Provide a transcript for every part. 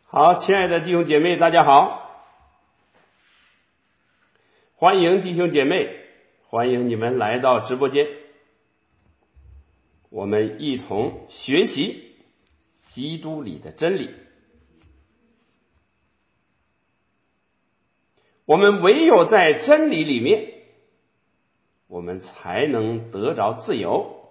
好，亲爱的弟兄姐妹，大家好，欢迎弟兄姐妹，欢迎你们来到直播间，我们一同学习基督里的真理。我们唯有在真理里面，我们才能得着自由。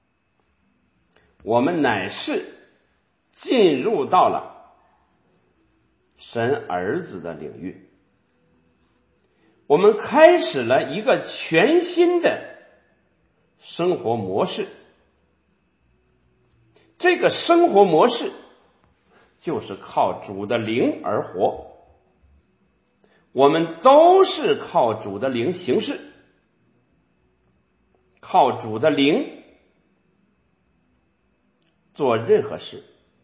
我们乃是进入到了神儿子的领域，我们开始了一个全新的生活模式。这个生活模式就是靠主的灵而活，我们都是靠主的灵行事，靠主的灵做任何事。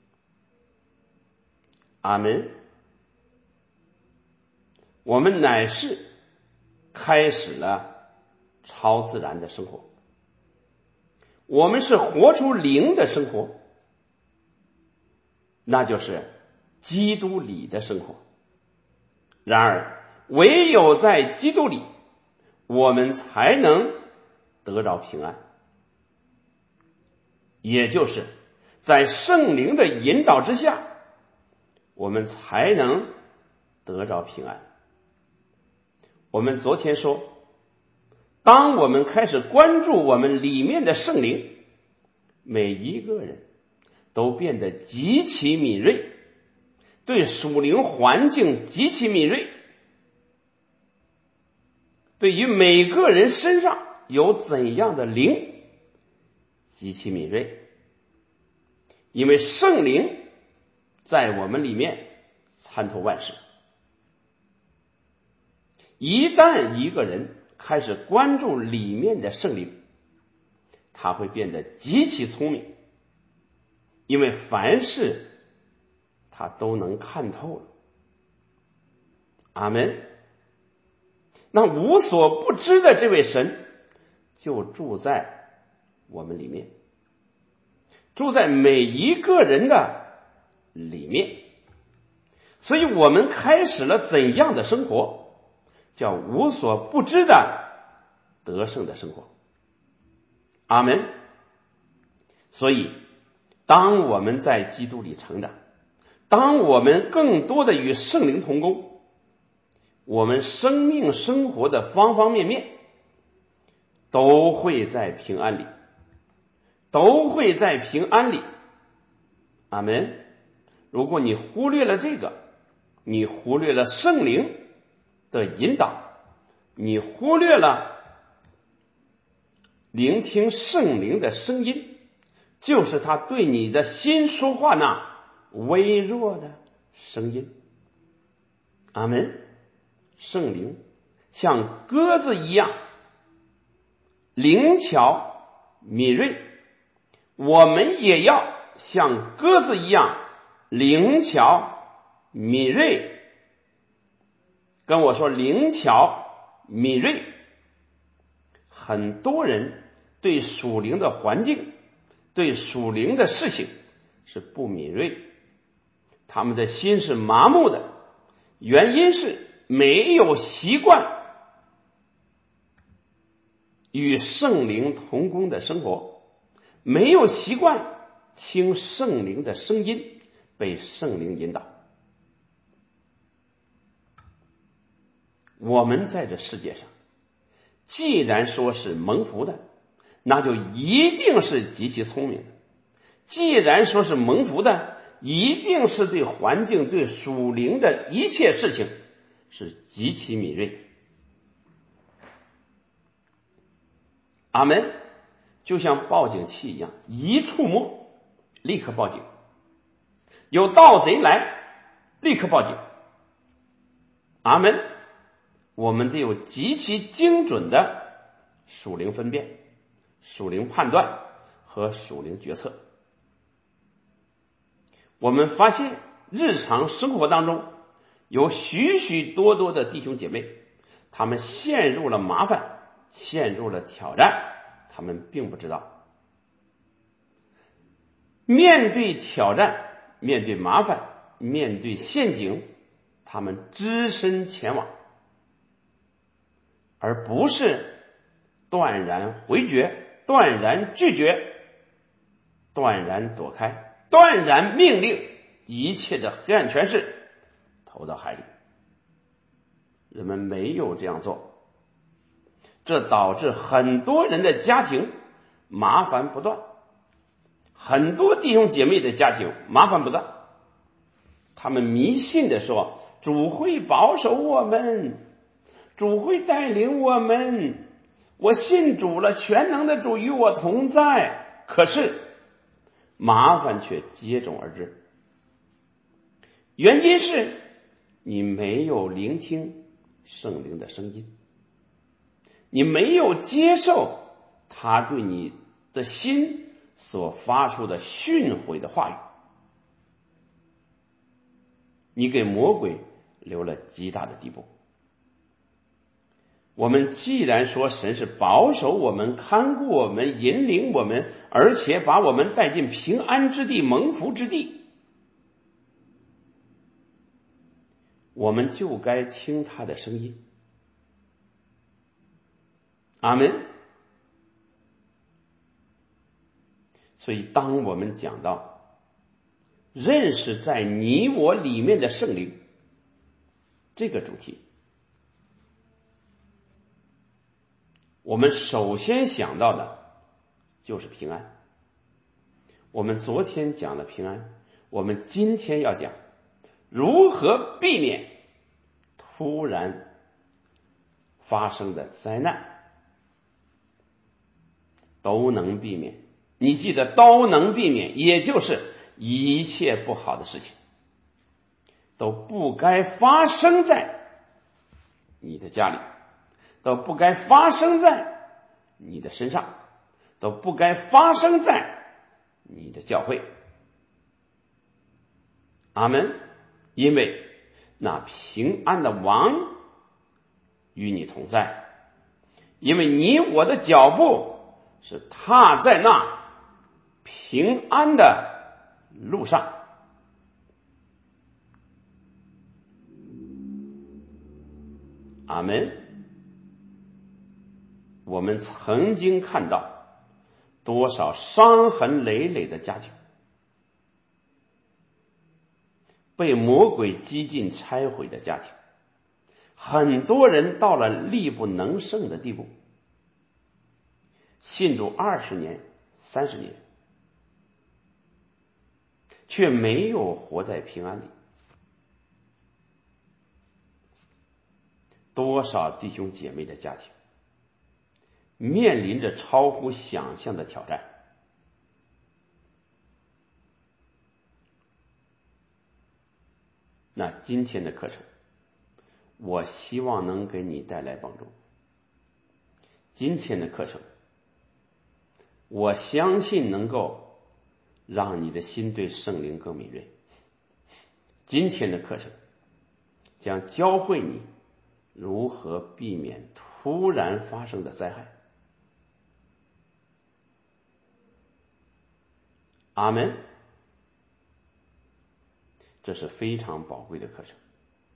阿们。我们乃是开始了超自然的生活，我们是活出灵的生活，那就是基督里的生活。然而唯有在基督里，我们才能得着平安，也就是在圣灵的引导之下，我们才能得着平安。我们昨天说，当我们开始关注我们里面的圣灵，每一个人都变得极其敏锐，对属灵环境极其敏锐，对于每个人身上有怎样的灵极其敏锐，因为圣灵在我们里面参透万事。一旦一个人开始关注里面的圣灵，他会变得极其聪明，因为凡事他都能看透了。阿们。那无所不知的这位神就住在我们里面，住在每一个人的里面，所以我们开始了怎样的生活？叫无所不知的得胜的生活。阿们。所以当我们在基督里成长，当我们更多的与圣灵同工，我们生命生活的方方面面都会在平安里，都会在平安里。阿们。如果你忽略了这个，你忽略了圣灵的引导，你忽略了聆听圣灵的声音，就是他对你的心说话那微弱的声音。阿们。圣灵像鸽子一样灵巧敏锐，我们也要像鸽子一样灵巧敏锐。跟我说灵巧敏锐。很多人对属灵的环境，对属灵的事情是不敏锐，他们的心是麻木的，原因是没有习惯与圣灵同工的生活，没有习惯听圣灵的声音，被圣灵引导。我们在这世界上，既然说是蒙福的，那就一定是极其聪明的；既然说是蒙福的，一定是对环境、对属灵的一切事情是极其敏锐。阿们。就像报警器一样，一触摸立刻报警，有盗贼来立刻报警。阿们。我们得有极其精准的属灵分辨、属灵判断和属灵决策。我们发现日常生活当中有许许多多的弟兄姐妹，他们陷入了麻烦，陷入了挑战，他们并不知道。面对挑战，面对麻烦， 面对陷阱，他们只身前往，而不是断然回绝、断然拒绝、断然躲开、断然命令一切的黑暗权势投到海里。人们没有这样做，这导致很多人的家庭麻烦不断，很多弟兄姐妹的家庭麻烦不断。他们迷信的说，主会保守我们，主会带领我们，我信主了，全能的主与我同在。可是麻烦却接踵而至，原因是你没有聆听圣灵的声音，你没有接受他对你的心所发出的训诲的话语，你给魔鬼留了极大的地步。我们既然说神是保守我们、看顾我们、引领我们，而且把我们带进平安之地、蒙福之地，我们就该听他的声音。阿们。所以当我们讲到认识在你我里面的圣灵这个主题，我们首先想到的就是平安。我们昨天讲了平安，我们今天要讲如何避免突然发生的灾难，都能避免。你记得都能避免，也就是一切不好的事情都不该发生在你的家里，都不该发生在你的身上，都不该发生在你的教会。阿们。因为那平安的王与你同在，因为你我的脚步是踏在那平安的路上。阿们。我们曾经看到多少伤痕累累的家庭，被魔鬼几近拆毁的家庭，很多人到了力不能胜的地步，信主20年、30年，却没有活在平安里。多少弟兄姐妹的家庭面临着超乎想象的挑战。那今天的课程，我希望能给你带来帮助。今天的课程，我相信能够让你的心对圣灵更敏锐。今天的课程将教会你如何避免突然发生的灾害。阿们。这是非常宝贵的课程，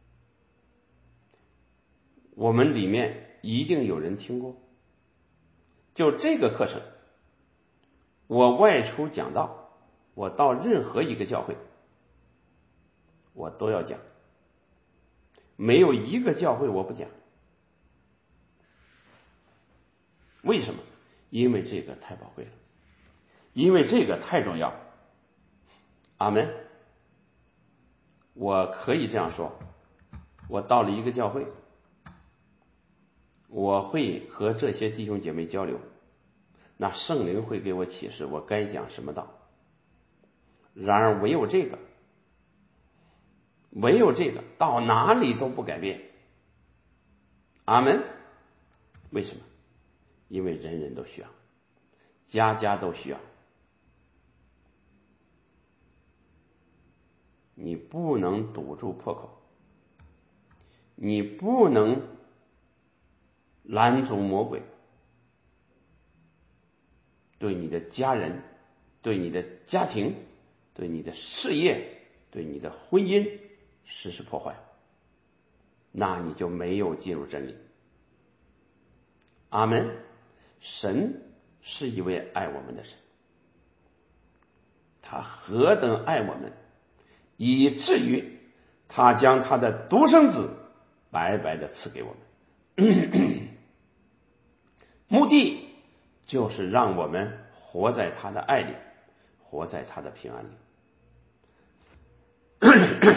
我们里面一定有人听过。就这个课程，我外出讲道，我到任何一个教会我都要讲，没有一个教会我不讲。为什么？因为这个太宝贵了，因为这个太重要。阿们。我可以这样说，我到了一个教会，我会和这些弟兄姐妹交流，那圣灵会给我启示我该讲什么道。然而唯有这个到哪里都不改变。阿们。为什么？因为人人都需要，家家都需要。你不能堵住破口，你不能拦阻魔鬼对你的家人、对你的家庭、对你的事业对你的婚姻实施破坏，那你就没有进入真理。阿门。神是一位爱我们的神，他何等爱我们，以至于他将他的独生子白白的赐给我们目的就是让我们活在他的爱里，活在他的平安里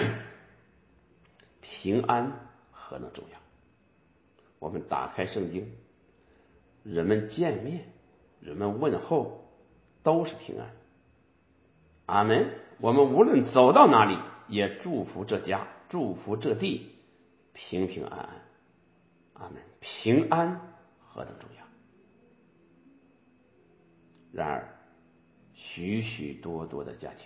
平安何等重要。我们打开圣经，人们见面，人们问候，都是平安。阿门。我们无论走到哪里，也祝福这家，祝福这地平平安安。阿门。平安何等重要。然而许许多多的家庭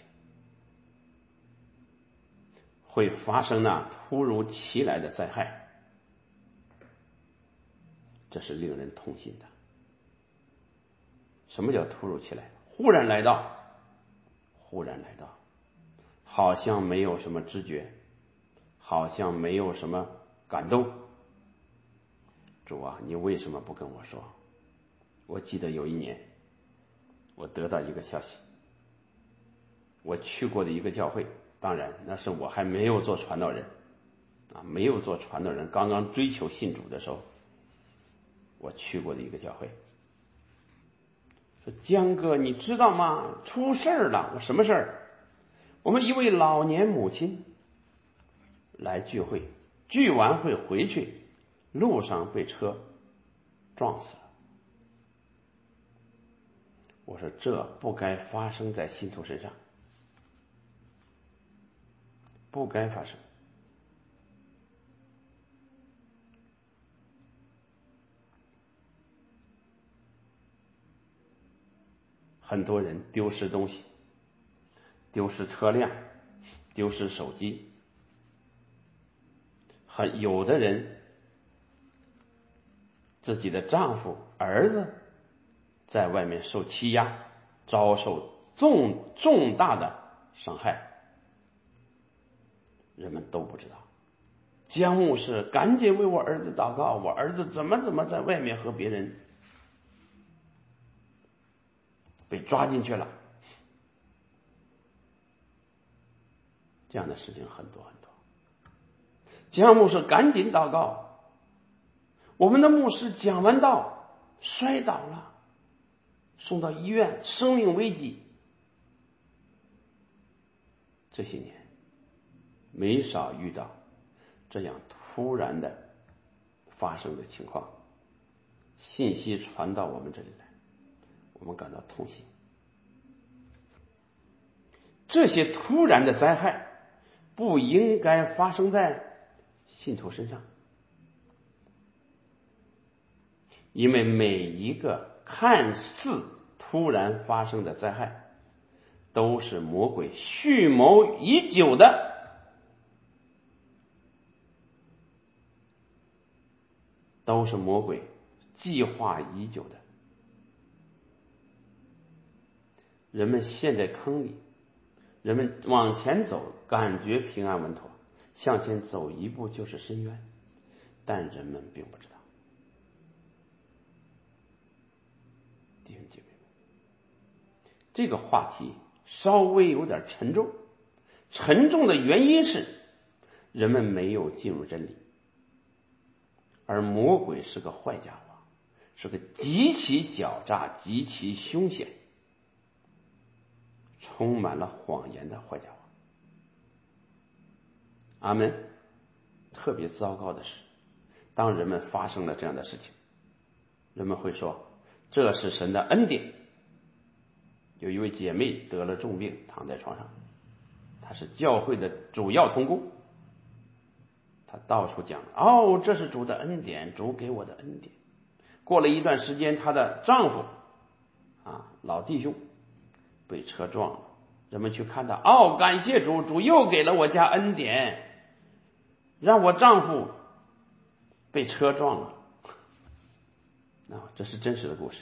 会发生那突如其来的灾害，这是令人痛心的。什么叫突如其来？忽然来到，忽然来到，好像没有什么知觉，好像没有什么感动。主啊，你为什么不跟我说？我记得有一年，我得到一个消息，我去过的一个教会，当然那是我还没有做传道人没有做传道人，刚刚追求信主的时候，我去过的一个教会。说江哥，你知道吗？出事了！我什么事儿？我们一位老年母亲来聚会，聚完会回去，路上被车撞死了。我说这不该发生在信徒身上，不该发生。很多人丢失东西，丢失车辆，丢失手机，有的人自己的丈夫、儿子在外面受欺压，遭受重大的伤害，人们都不知道。江牧师，赶紧为我儿子祷告，我儿子怎么在外面和别人被抓进去了。这样的事情很多很多。江牧师，赶紧祷告，我们的牧师讲完道摔倒了，送到医院，生命危机。这些年没少遇到这样突然的发生的情况，信息传到我们这里来，我们感到痛心。这些突然的灾害不应该发生在信徒身上，因为每一个看似突然发生的灾害都是魔鬼蓄谋已久的，都是魔鬼计划已久的。人们陷在坑里，人们往前走，感觉平安稳妥，向前走一步就是深渊，但人们并不知道。弟兄姐妹们，这个话题稍微有点沉重，沉重的原因是人们没有进入真理，而魔鬼是个坏家伙，是个极其狡诈、极其凶险、充满了谎言的坏家伙。阿们。特别糟糕的是，当人们发生了这样的事情，人们会说这是神的恩典。有一位姐妹得了重病，躺在床上，她是教会的主要同工，她到处讲这是主的恩典，主给我的恩典。过了一段时间，她的丈夫老弟兄被车撞了，人们去看他，感谢主，主又给了我家恩典，让我丈夫被车撞了。这是真实的故事，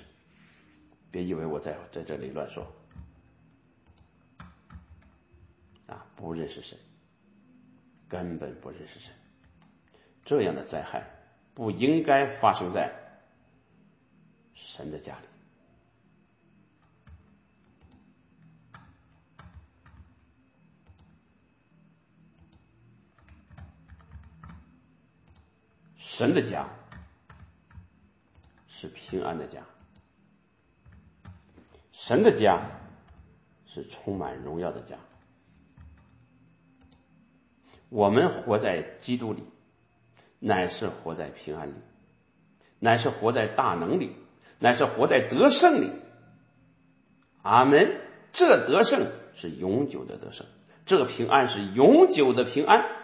别以为我在这里乱说不认识神，根本不认识神。这样的灾害不应该发生在神的家里。神的家是平安的家，神的家是充满荣耀的家。我们活在基督里，乃是活在平安里，乃是活在大能里，乃是活在得胜里。阿们。这得胜是永久的得胜，这个平安是永久的平安，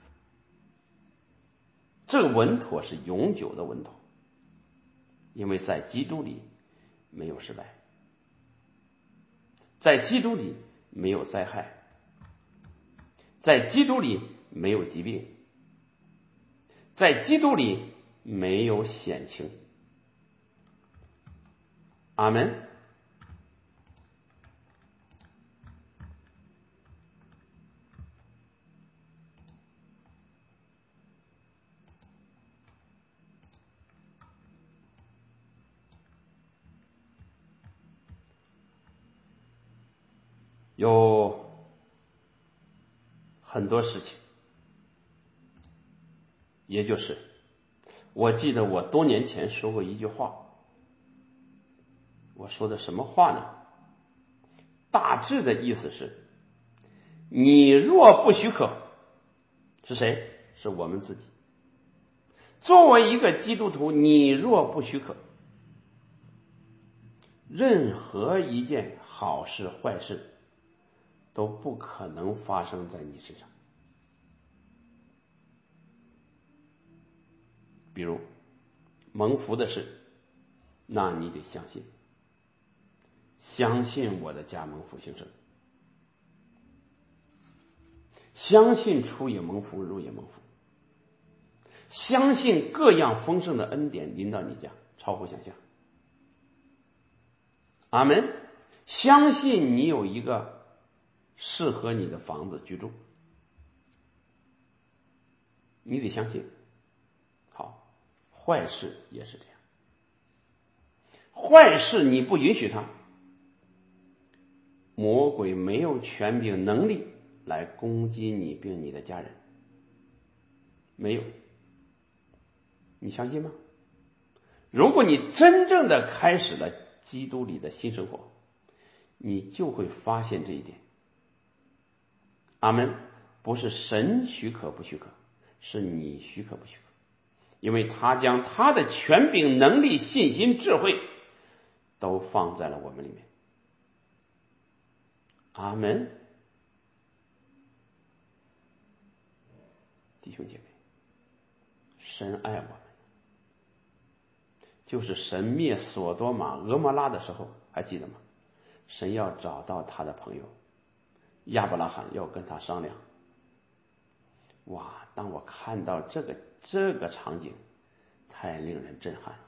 这个稳妥是永久的稳妥。因为在基督里没有失败，在基督里没有灾害，在基督里没有疾病，在基督里没有险情。阿们。有很多事情，也就是我记得我多年前说过一句话，我说的什么话呢？大致的意思是，你若不许可，是谁？是我们自己。作为一个基督徒，你若不许可，任何一件好事坏事都不可能发生在你身上。比如蒙福的事，那你得相信，相信我的家蒙福兴盛，相信出也蒙福，入也蒙福，相信各样丰盛的恩典临到你家，超乎想象。阿们。相信你有一个适合你的房子居住，你得相信。好，坏事也是这样，坏事你不允许它，魔鬼没有权柄能力来攻击你并你的家人，没有。你相信吗？如果你真正的开始了基督里的新生活，你就会发现这一点。阿们。不是神许可不许可，是你许可不许可，因为他将他的权柄能力信心智慧都放在了我们里面。阿们。弟兄姐妹，神爱我们，就是神灭所多玛俄摩拉的时候，还记得吗？神要找到他的朋友亚伯拉罕，要跟他商量。哇，当我看到这个场景，太令人震撼了。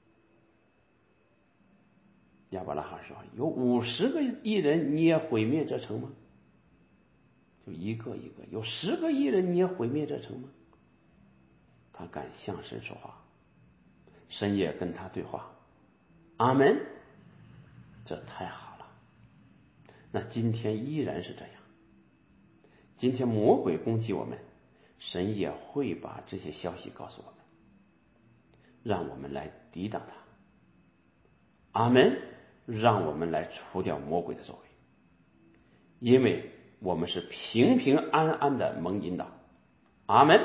亚伯拉罕说，有50个义人你也毁灭这城吗？就一个一个，有10个义人你也毁灭这城吗？他敢向神说话，神也跟他对话。阿们。这太好了。那今天依然是这样，今天魔鬼攻击我们，神也会把这些消息告诉我们，让我们来抵挡他。阿们。让我们来除掉魔鬼的作为，因为我们是平平安安的蒙引导。阿们。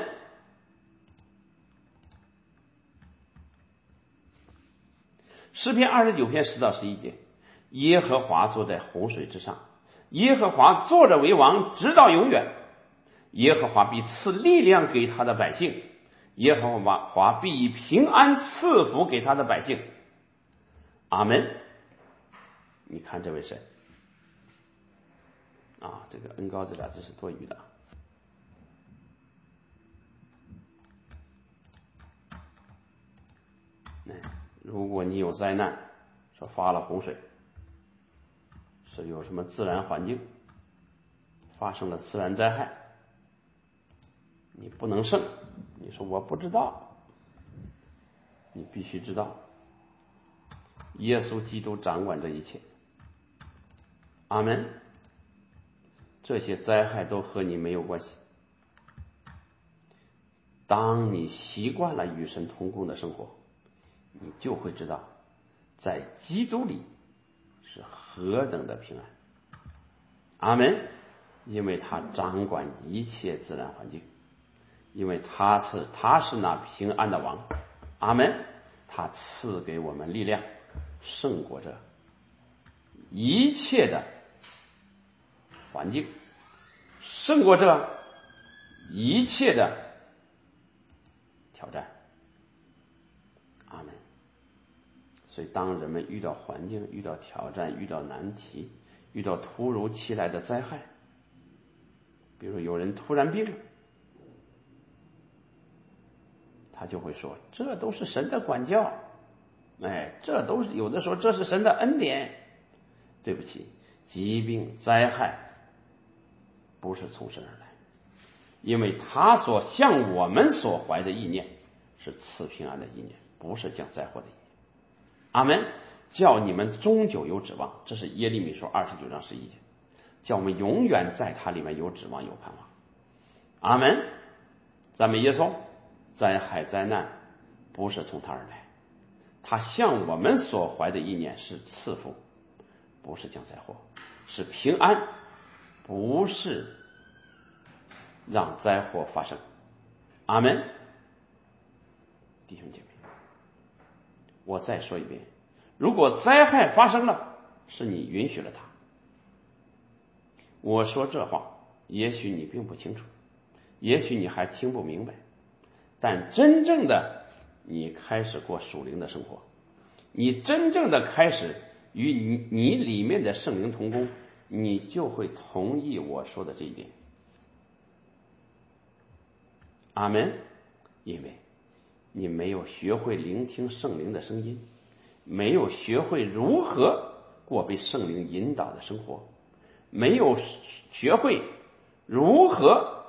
诗篇29篇10到11节，耶和华坐在洪水之上，耶和华坐着为王，直到永远。耶和华必赐力量给他的百姓，耶和华必以平安赐福给他的百姓。阿们。你看这位神啊，这个恩高这俩字是多余的。如果你有灾难，说发了洪水，是有什么自然环境， 发生了自然灾害，你不能胜，你说我不知道，你必须知道，耶稣基督掌管这一切。阿门。这些灾害都和你没有关系。当你习惯了与神同工的生活，你就会知道在基督里是何等的平安。阿门。因为他掌管一切自然环境，因为他是那平安的王。阿门。他赐给我们力量，胜过这一切的环境，胜过这一切的挑战。阿门。所以当人们遇到环境、遇到挑战、遇到难题、遇到突如其来的灾害，比如有人突然病了，他就会说这都是神的管教，这都是有的时候这是神的恩典。对不起，疾病灾害不是从神而来，因为他所向我们所怀的意念是赐平安的意念，不是降灾祸的意念。阿门。叫你们终究有指望，这是耶利米书29章11节，叫我们永远在他里面有指望有盼望。阿门。赞美耶稣。灾害灾难不是从他而来，他向我们所怀的意念是赐福，不是降灾祸，是平安，不是让灾祸发生。阿门。弟兄姐妹，我再说一遍，如果灾害发生了，是你允许了它。我说这话也许你并不清楚，也许你还听不明白，但真正的你开始过属灵的生活，你真正的开始与你里面的圣灵同工，你就会同意我说的这一点。阿门。因为你没有学会聆听圣灵的声音，没有学会如何过被圣灵引导的生活，没有学会如何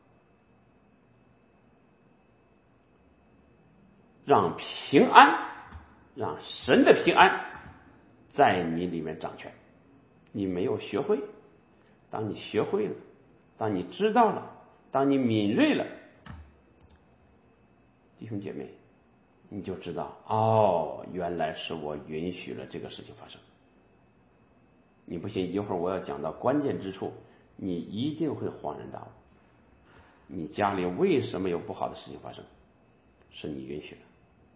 让平安，让神的平安在你里面掌权，你没有学会。当你学会了，当你知道了，当你敏锐了，弟兄姐妹，你就知道，原来是我允许了这个事情发生。你不信，一会儿我要讲到关键之处，你一定会恍然大悟。你家里为什么有不好的事情发生，是你允许的。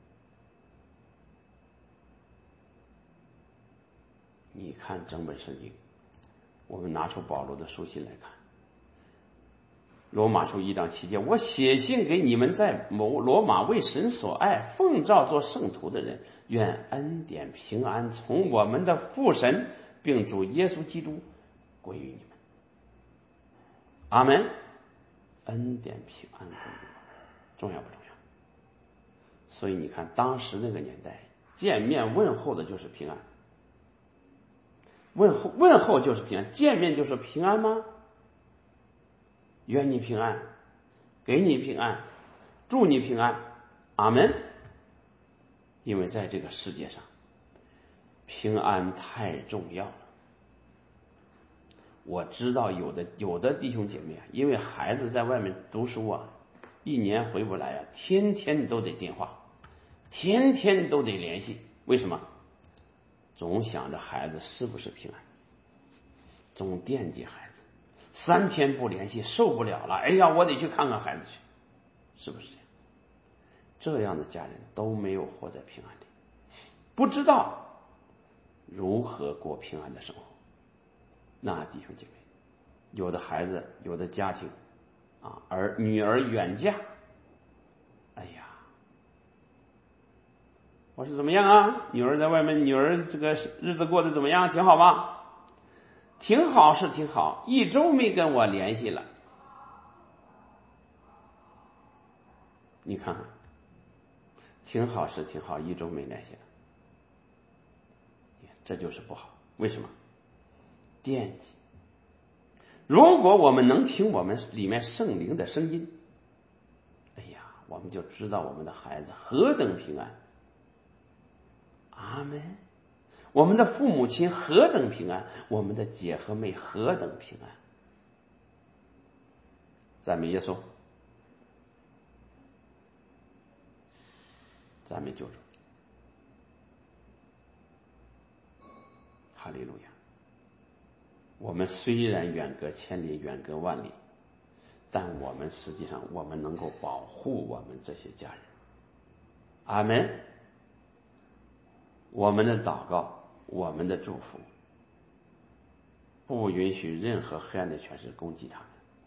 你看整本圣经，我们拿出保罗的书信来看，罗马书1章7节，我写信给你们在罗马为神所爱奉召做圣徒的人，愿恩典平安从我们的父神并主耶稣基督归于你们。阿门。恩典平安归于我们，重要不重要？所以你看当时那个年代，见面问候的就是平安，问候就是平安，见面就是平安吗？愿你平安，给你平安，祝你平安。阿门。因为在这个世界上，平安太重要了。我知道有的弟兄姐妹啊，因为孩子在外面读书啊，一年回不来啊，天天都得电话，天天都得联系。为什么？总想着孩子是不是平安，总惦记孩子，3天不联系受不了了，哎呀，我得去看看孩子去，是不是这样？这样的家人都没有活在平安里，不知道如何过平安的生活。那弟兄姐妹，有的孩子，有的家庭啊，女儿远嫁，哎呀，我说怎么样啊？女儿在外面，女儿这个日子过得怎么样？挺好吗？挺好是挺好，1周没跟我联系了。你看看，挺好是挺好，1周没联系了，这就是不好。为什么？惦记。 如果我们能听我们里面圣灵的声音，哎呀，我们就知道我们的孩子何等平安。阿们。我们的父母亲何等平安，我们的姐和妹何等平安。赞美耶稣，赞美救主，哈利路亚。我们虽然远隔千里，远隔万里，但我们实际上我们能够保护我们这些家人。阿们。我们的祷告，我们的祝福，不允许任何黑暗的权势攻击他们，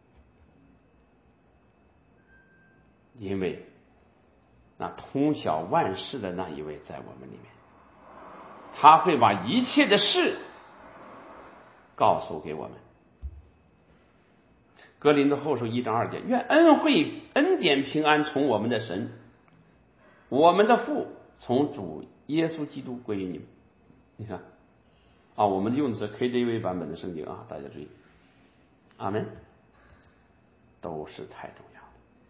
因为那通晓万事的那一位在我们里面，他会把一切的事告诉给我们。哥林多后书1章2节，愿恩惠恩典平安从我们的神我们的父从主耶稣基督归于你们。你看啊，我们用的是 KJV 版本的圣经啊，大家注意。阿们。都是太重要了，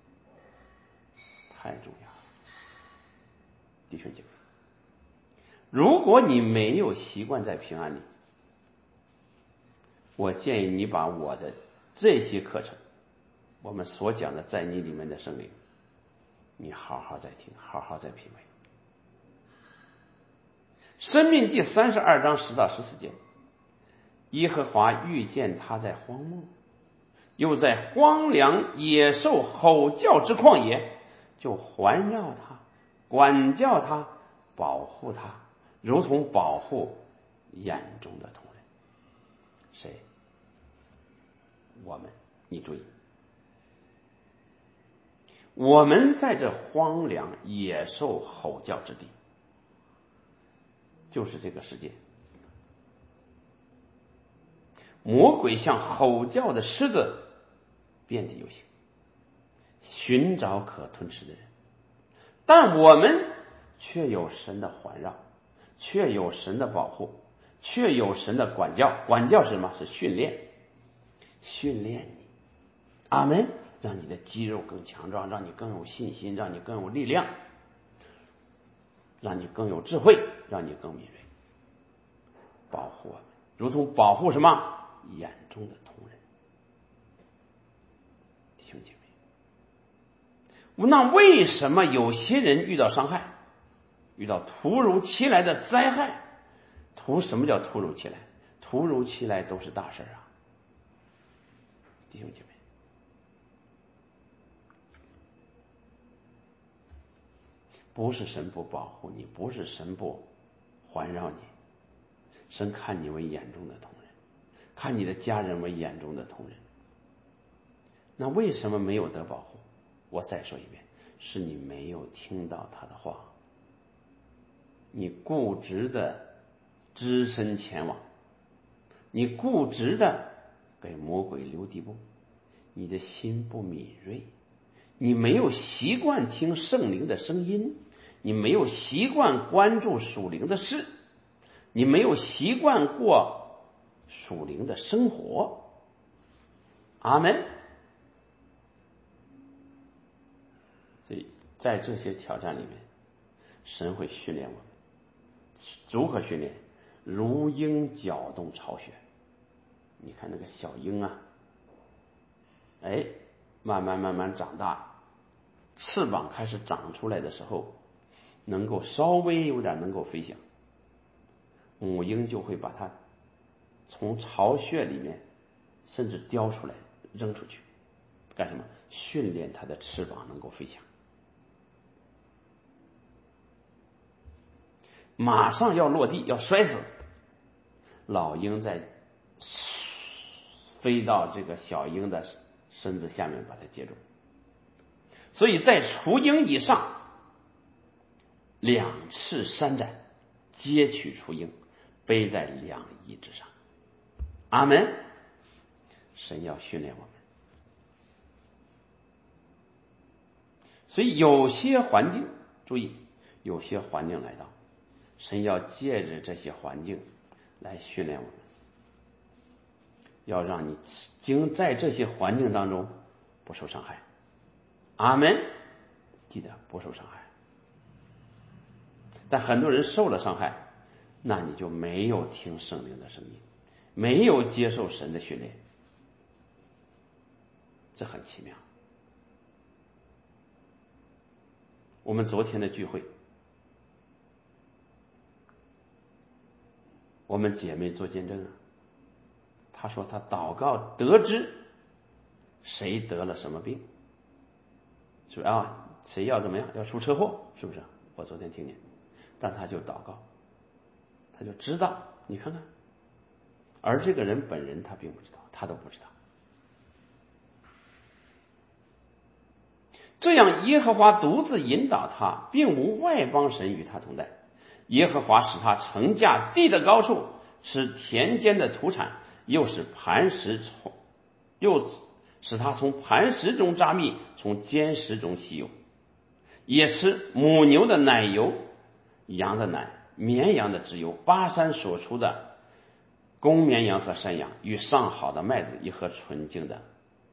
太重要了。弟兄姐妹，如果你没有习惯在平安里，我建议你把我的这些课程，我们所讲的在你里面的圣灵，你好好再听，好好再品味。申命记32章10到14节，耶和华遇见他在荒漠，又在荒凉野兽吼叫之旷野，就环绕他，管教他，保护他，如同保护眼中的同人。谁？我们。你注意，我们在这荒凉野兽吼叫之地，就是这个世界。魔鬼像吼叫的狮子遍地游行，寻找可吞吃的人，但我们却有神的环绕，却有神的保护，却有神的管教。管教是什么？是训练，训练你。阿们。让你的肌肉更强壮，让你更有信心，让你更有力量，让你更有智慧，让你更敏锐。保护我们，如同保护什么？眼中的同人。弟兄姐妹，那为什么有些人遇到伤害，遇到突如其来的灾害？什么叫突如其来？突如其来都是大事啊！弟兄姐妹，不是神不保护你，不是神不环绕你，神看你为眼中的同人，看你的家人为眼中的同人。那为什么没有得保护？我再说一遍，是你没有听到他的话，你固执的只身前往，你固执的给魔鬼留地步，你的心不敏锐，你没有习惯听圣灵的声音，你没有习惯关注属灵的事，你没有习惯过属灵的生活。阿们。所以在这些挑战里面，神会训练我们。如何训练？如鹰搅动巢穴。你看那个小鹰啊，慢慢长大，翅膀开始长出来的时候，能够稍微有点能够飞翔，母鹰就会把它从巢穴里面甚至叼出来扔出去，干什么？训练它的翅膀能够飞翔。马上要落地，要摔死，老鹰在飞到这个小鹰的身子下面把它接住。所以在雏鹰以上，两翅扇展，接取雏鹰，背在两翼之上。阿们。神要训练我们。所以有些环境，注意，有些环境来到，神要借着这些环境来训练我们。 要让你在这些环境当中不受伤害。阿门。记得不受伤害。但很多人受了伤害，那你就没有听圣灵的声音，没有接受神的训练，这很奇妙。我们昨天的聚会，我们姐妹做见证啊，她说她祷告得知谁得了什么病，是不是啊？谁要怎么样，要出车祸，是不是？我昨天听见，但她就祷告，她就知道，你看看，而这个人本人他并不知道，他都不知道。这样耶和华独自引导他，并无外邦神与他同在。耶和华使他乘驾地的高处，吃田间的土产，又使他从磐石中扎蜜，从坚石中吸油，也吃母牛的奶油，羊的奶，绵羊的脂油，巴山所出的公绵羊和山羊，与上好的麦子，一盒纯净的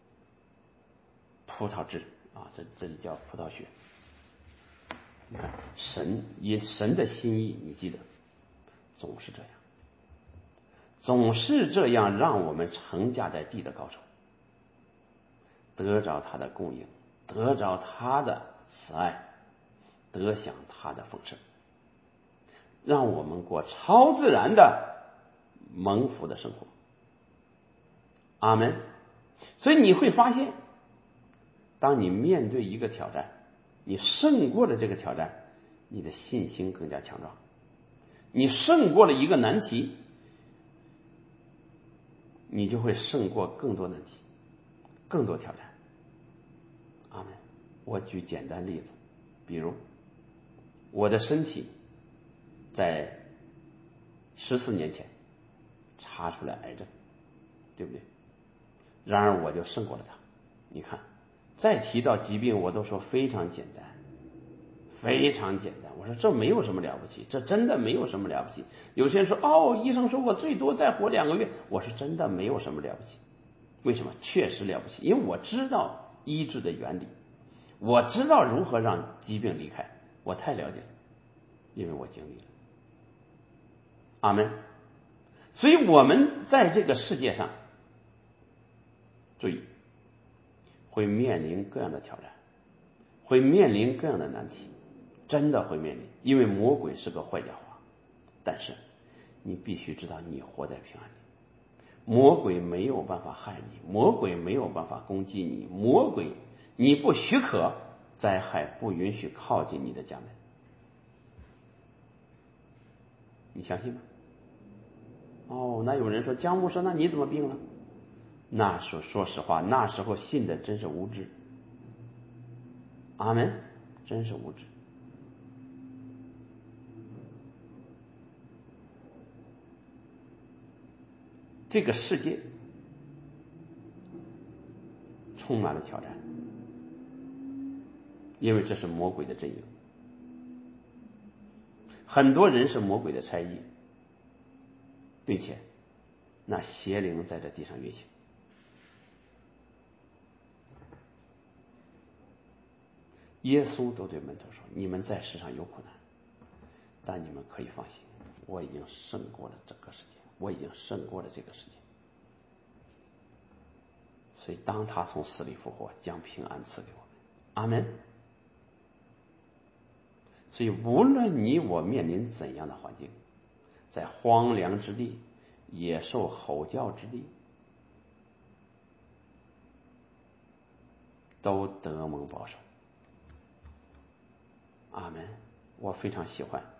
葡萄汁啊，这里叫葡萄血。你看，因神的心意，你记得，总是这样，总是这样，让我们乘驾在地的高处，得着他的供应，得着他的慈爱，得享他的丰盛，让我们过超自然的蒙福的生活。阿门。所以你会发现，当你面对一个挑战，你胜过了这个挑战，你的信心更加强壮。你胜过了一个难题，你就会胜过更多难题，更多挑战。阿门。我举简单例子，比如我的身体在14年前查出来癌症，对不对？然而我就胜过了它。你看，再提到疾病，我都说非常简单，非常简单。我说这没有什么了不起，这真的没有什么了不起。有些人说医生说我最多再活2个月，我说真的没有什么了不起。为什么？确实了不起，因为我知道医治的原理，我知道如何让疾病离开，我太了解了，因为我经历了。阿门。所以我们在这个世界上，注意，会面临各样的挑战，会面临各样的难题，真的会面临，因为魔鬼是个坏家伙。但是你必须知道，你活在平安里，魔鬼没有办法害你，魔鬼没有办法攻击你，魔鬼你不许可，灾害不允许靠近你的家门。你相信吗？那有人说，姜牧师，那你怎么病了？那说实话，那时候信的真是无知。阿门，真是无知。这个世界充满了挑战，因为这是魔鬼的阵营，很多人是魔鬼的差役，并且那邪灵在这地上运行。耶稣都对门徒说，你们在世上有苦难，但你们可以放心，我已经胜过了整个世界，我已经胜过了这个世界。所以当他从死里复活，将平安赐给我们。阿门。所以无论你我面临怎样的环境，在荒凉之地，野兽吼叫之地，都得蒙保守。阿门。我非常喜欢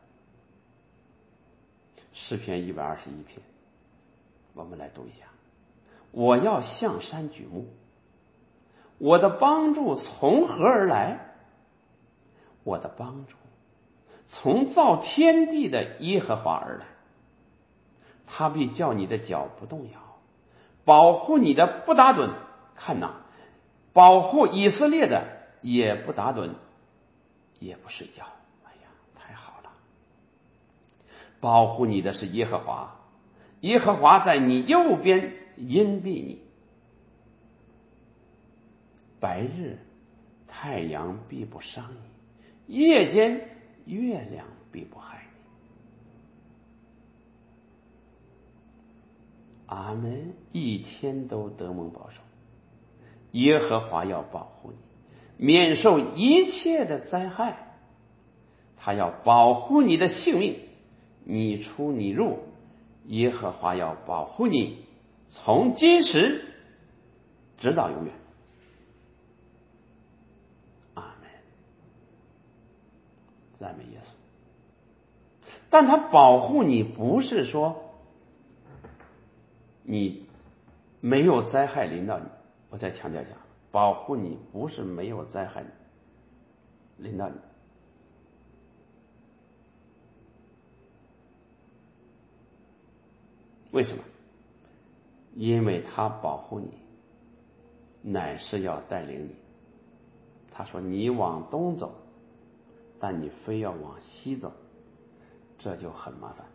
诗篇121篇，我们来读一下。我要向山举目，我的帮助从何而来？我的帮助从造天地的耶和华而来，他必叫你的脚不动摇，保护你的不打盹。看哪，保护以色列的也不打盹，也不睡觉。哎呀，太好了！保护你的是耶和华，耶和华在你右边荫蔽你，白日太阳必不伤你，夜间月亮必不害你。阿们，一天都得蒙保守。耶和华要保护你，免受一切的灾害。他要保护你的性命，你出你入，耶和华要保护你，从今时直到永远。阿们，赞美耶稣。但他保护你不是说你没有灾害临到你，我再强调一下，保护你不是没有灾害临到你。为什么？因为他保护你，乃是要带领你。他说你往东走，但你非要往西走，这就很麻烦，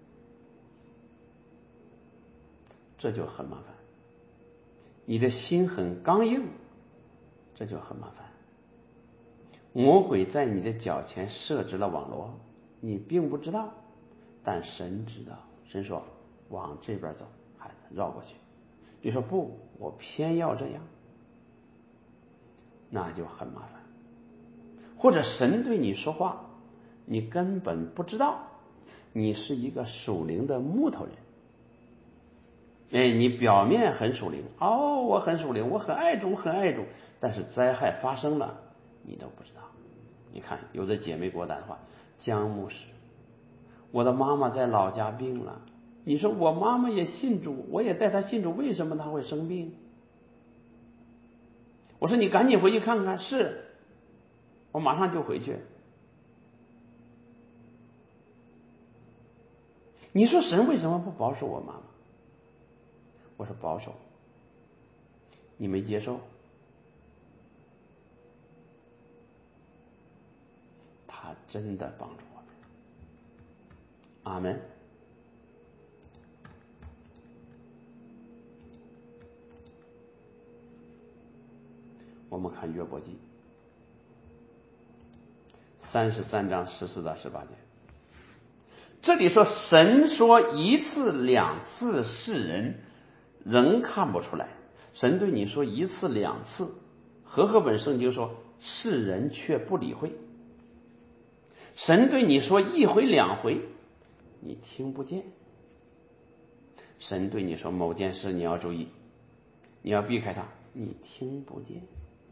这就很麻烦。你的心很刚硬，这就很麻烦。魔鬼在你的脚前设置了网罗，你并不知道，但神知道。神说往这边走，孩子绕过去。你说不，我偏要这样，那就很麻烦。或者神对你说话，你根本不知道，你是一个属灵的木头人。你表面很属灵，我很属灵，我很爱主很爱主，但是灾害发生了你都不知道。你看有的姐妹给我打电话，江牧师，我的妈妈在老家病了，你说我妈妈也信主，我也带她信主，为什么她会生病？我说你赶紧回去看看。是，我马上就回去。你说神为什么不保守我妈妈？我说保守，你没接受，他真的帮助我们。阿们。我们看约伯记33章14到18节，这里说神说一次两次世人仍看不出来，神对你说一次两次，和合本圣经说世人却不理会。神对你说一回两回，你听不见。神对你说某件事你要注意，你要避开它，你听不见。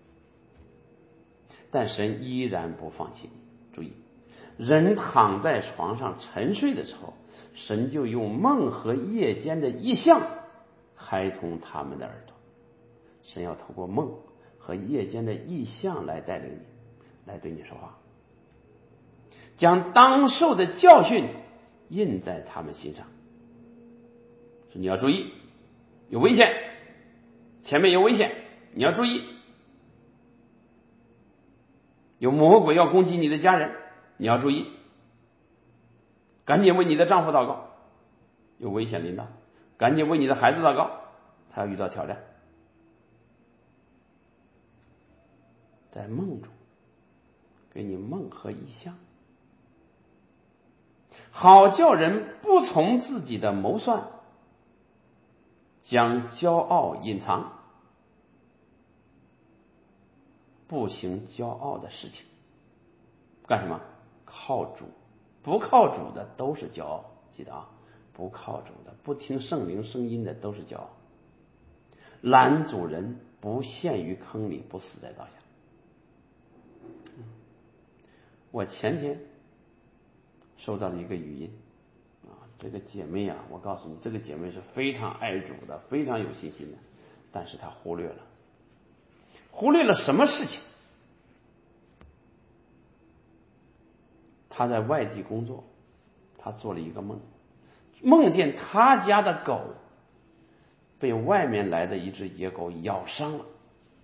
但神依然不放弃你。注意，人躺在床上沉睡的时候，神就用梦和夜间的异象开通他们的耳朵。神要透过梦和夜间的异象来带领你，来对你说话，将当受的教训印在他们心上。说你要注意，有危险，前面有危险，你要注意。有魔鬼要攻击你的家人，你要注意，赶紧为你的丈夫祷告，有危险临到，赶紧为你的孩子祷告，他要遇到挑战。在梦中给你梦和异象，好叫人不从自己的谋算，将骄傲隐藏，不行骄傲的事情。干什么？靠主，不靠主的都是骄傲。记得啊，不靠主的，不听圣灵声音的都是骄傲。拦阻人不陷于坑里，不死在刀下。我前天收到了一个语音这个姐妹我告诉你，这个姐妹是非常爱主的，非常有信心的，但是她忽略了什么事情？她在外地工作，她做了一个梦，梦见她家的狗被外面来的一只野狗咬伤了，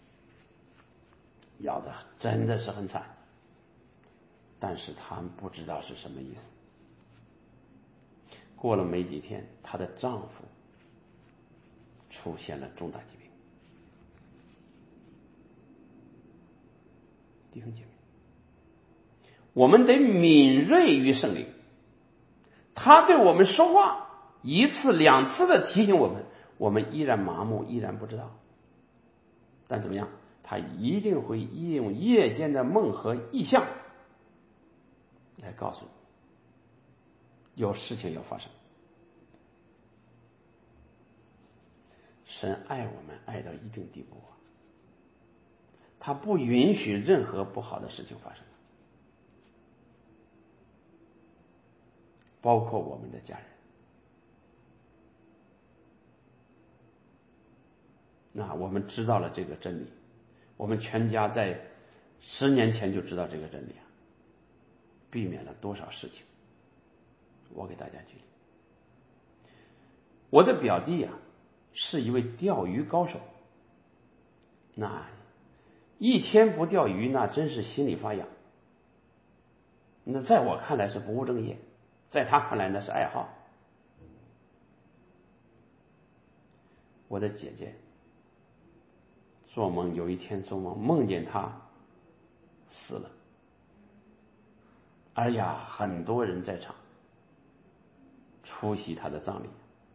咬的真的是很惨，但是她不知道是什么意思。过了没几天，她的丈夫出现了重大疾病。弟兄姐妹，我们得敏锐于圣灵，他对我们说话一次两次的提醒我们，我们依然麻木，依然不知道。但怎么样，他一定会利用夜间的梦和异象来告诉你有事情要发生。神爱我们爱到一定地步，他不允许任何不好的事情发生，包括我们的家人。那我们知道了这个真理，我们全家在10年前就知道这个真理啊，避免了多少事情。我给大家举例，我的表弟啊是一位钓鱼高手，那一天不钓鱼那真是心里发痒，那在我看来是不务正业，在他看来那是爱好。我的姐姐做梦，有一天做梦梦见他死了，哎呀，很多人在场出席他的葬礼。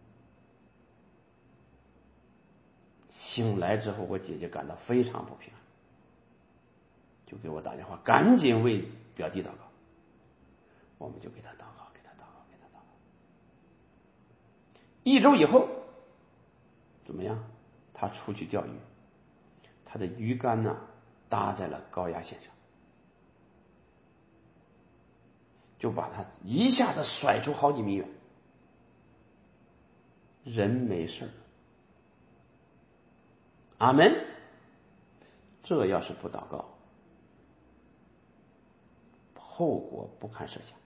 醒来之后，我姐姐感到非常不平安，就给我打电话，赶紧为表弟祷告。我们就给他祷告，给他祷告，给他祷告。1周以后，怎么样？他出去钓鱼，他的鱼竿呢搭在了高压线上，就把他一下子甩出好几米远，人没事。阿门。这要是不祷告，后果不堪设想，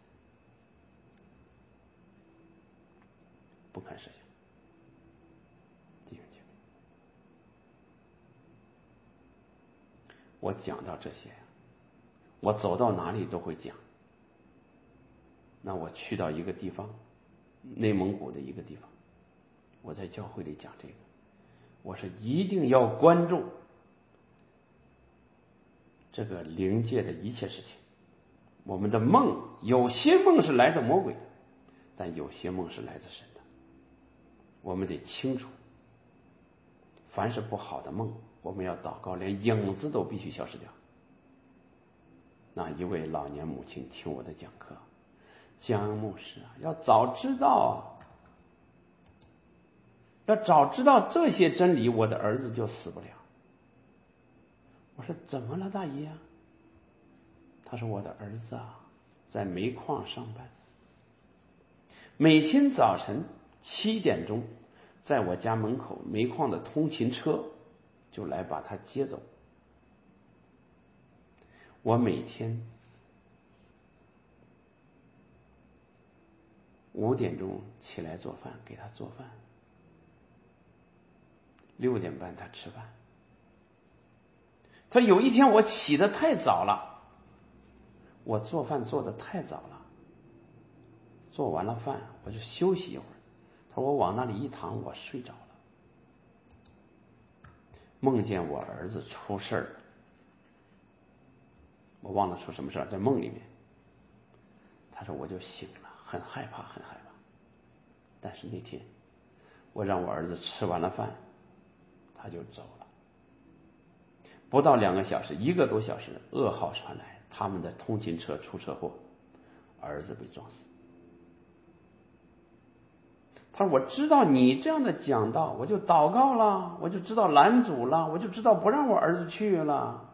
不堪设想。弟兄姐妹，我讲到这些，我走到哪里都会讲。那我去到一个地方，内蒙古的一个地方，我在教会里讲这个，我是一定要关注这个灵界的一切事情。我们的梦，有些梦是来自魔鬼的，但有些梦是来自神的。我们得清楚，凡是不好的梦，我们要祷告，连影子都必须消失掉。那一位老年母亲听我的讲课，江牧师啊，要早知道这些真理，我的儿子就死不了。我说怎么了，大姨啊？他说我的儿子啊，在煤矿上班，每天早晨7点钟，在我家门口煤矿的通勤车就来把他接走。我每天5点钟起来做饭，给他做饭，6点半他吃饭。他有一天我起得太早了，我做饭做得太早了，做完了饭我就休息一会儿。他说我往那里一躺，我睡着了，梦见我儿子出事了。我忘了出什么事，在梦里面。他说我就醒了，很害怕，很害怕。但是那天我让我儿子吃完了饭，他就走了。不到2个小时，1个多小时，噩耗传来，他们的通勤车出车祸，儿子被撞死。他说我知道你这样的讲道，我就祷告了，我就知道拦阻了，我就知道不让我儿子去了。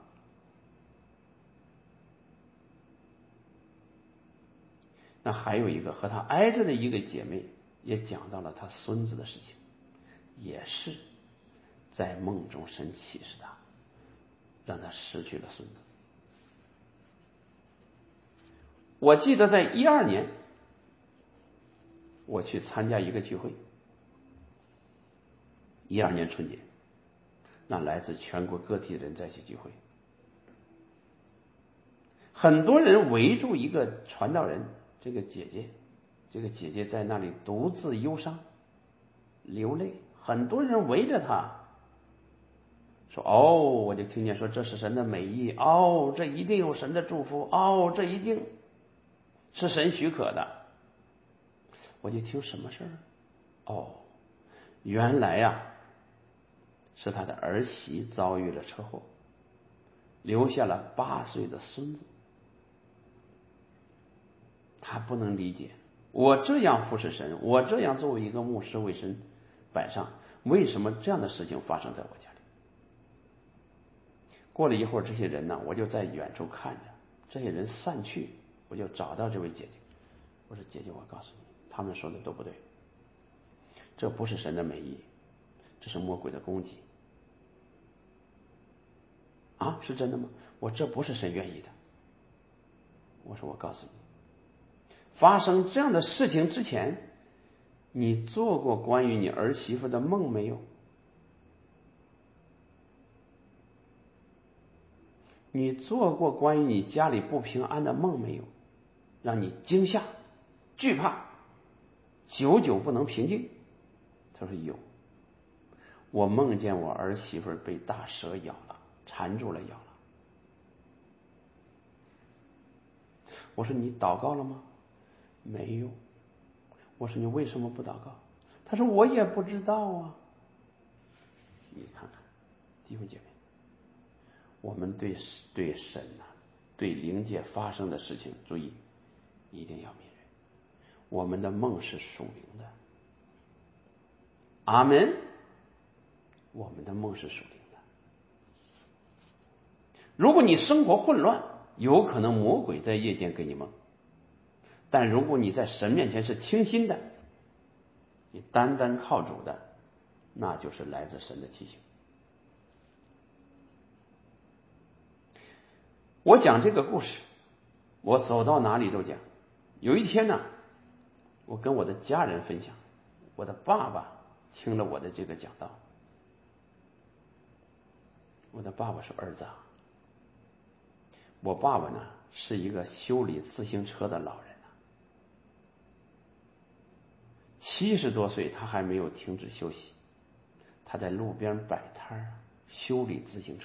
那还有一个和他挨着的一个姐妹也讲到了他孙子的事情，也是在梦中神启示他，让他失去了孙子。我记得在12年，我去参加一个聚会，12年春节，那来自全国各地的人在一起聚会，很多人围住一个传道人，这个姐姐在那里独自忧伤流泪， 很多人围着他说，哦，我就听见说这是神的美意，哦，这一定有神的祝福，哦，这一定是神许可的。我就听什么事儿？哦，原来呀，是他的儿媳遭遇了车祸，留下了8岁的孙子。他不能理解，我这样服侍神，我这样作为一个牧师为神摆上，为什么这样的事情发生在我家里？过了一会儿，这些人呢，我就在远处看着，这些人散去，我就找到这位姐姐，我说姐姐，我告诉你，他们说的都不对，这不是神的美意，这是魔鬼的攻击。啊，是真的吗？我这不是神愿意的。我说我告诉你，发生这样的事情之前，你做过关于你儿媳妇的梦没有？你做过关于你家里不平安的梦没有？让你惊吓、惧怕，久久不能平静？他说有，我梦见我儿媳妇被大蛇咬了，缠住了咬了。我说你祷告了吗？没有。我说你为什么不祷告？他说我也不知道啊。你看看，弟兄姐妹，我们对神呐，对灵界发生的事情，注意，一定要敏锐。我们的梦是属灵的，阿门。我们的梦是属灵的。如果你生活混乱，有可能魔鬼在夜间给你梦；但如果你在神面前是清心的，你单单靠主的，那就是来自神的提醒。我讲这个故事，我走到哪里都讲。有一天呢，我跟我的家人分享，我的爸爸听了我的这个讲道，我的爸爸说：“儿子啊，我爸爸呢是一个修理自行车的老人啊，70多岁他还没有停止休息，他在路边摆摊修理自行车。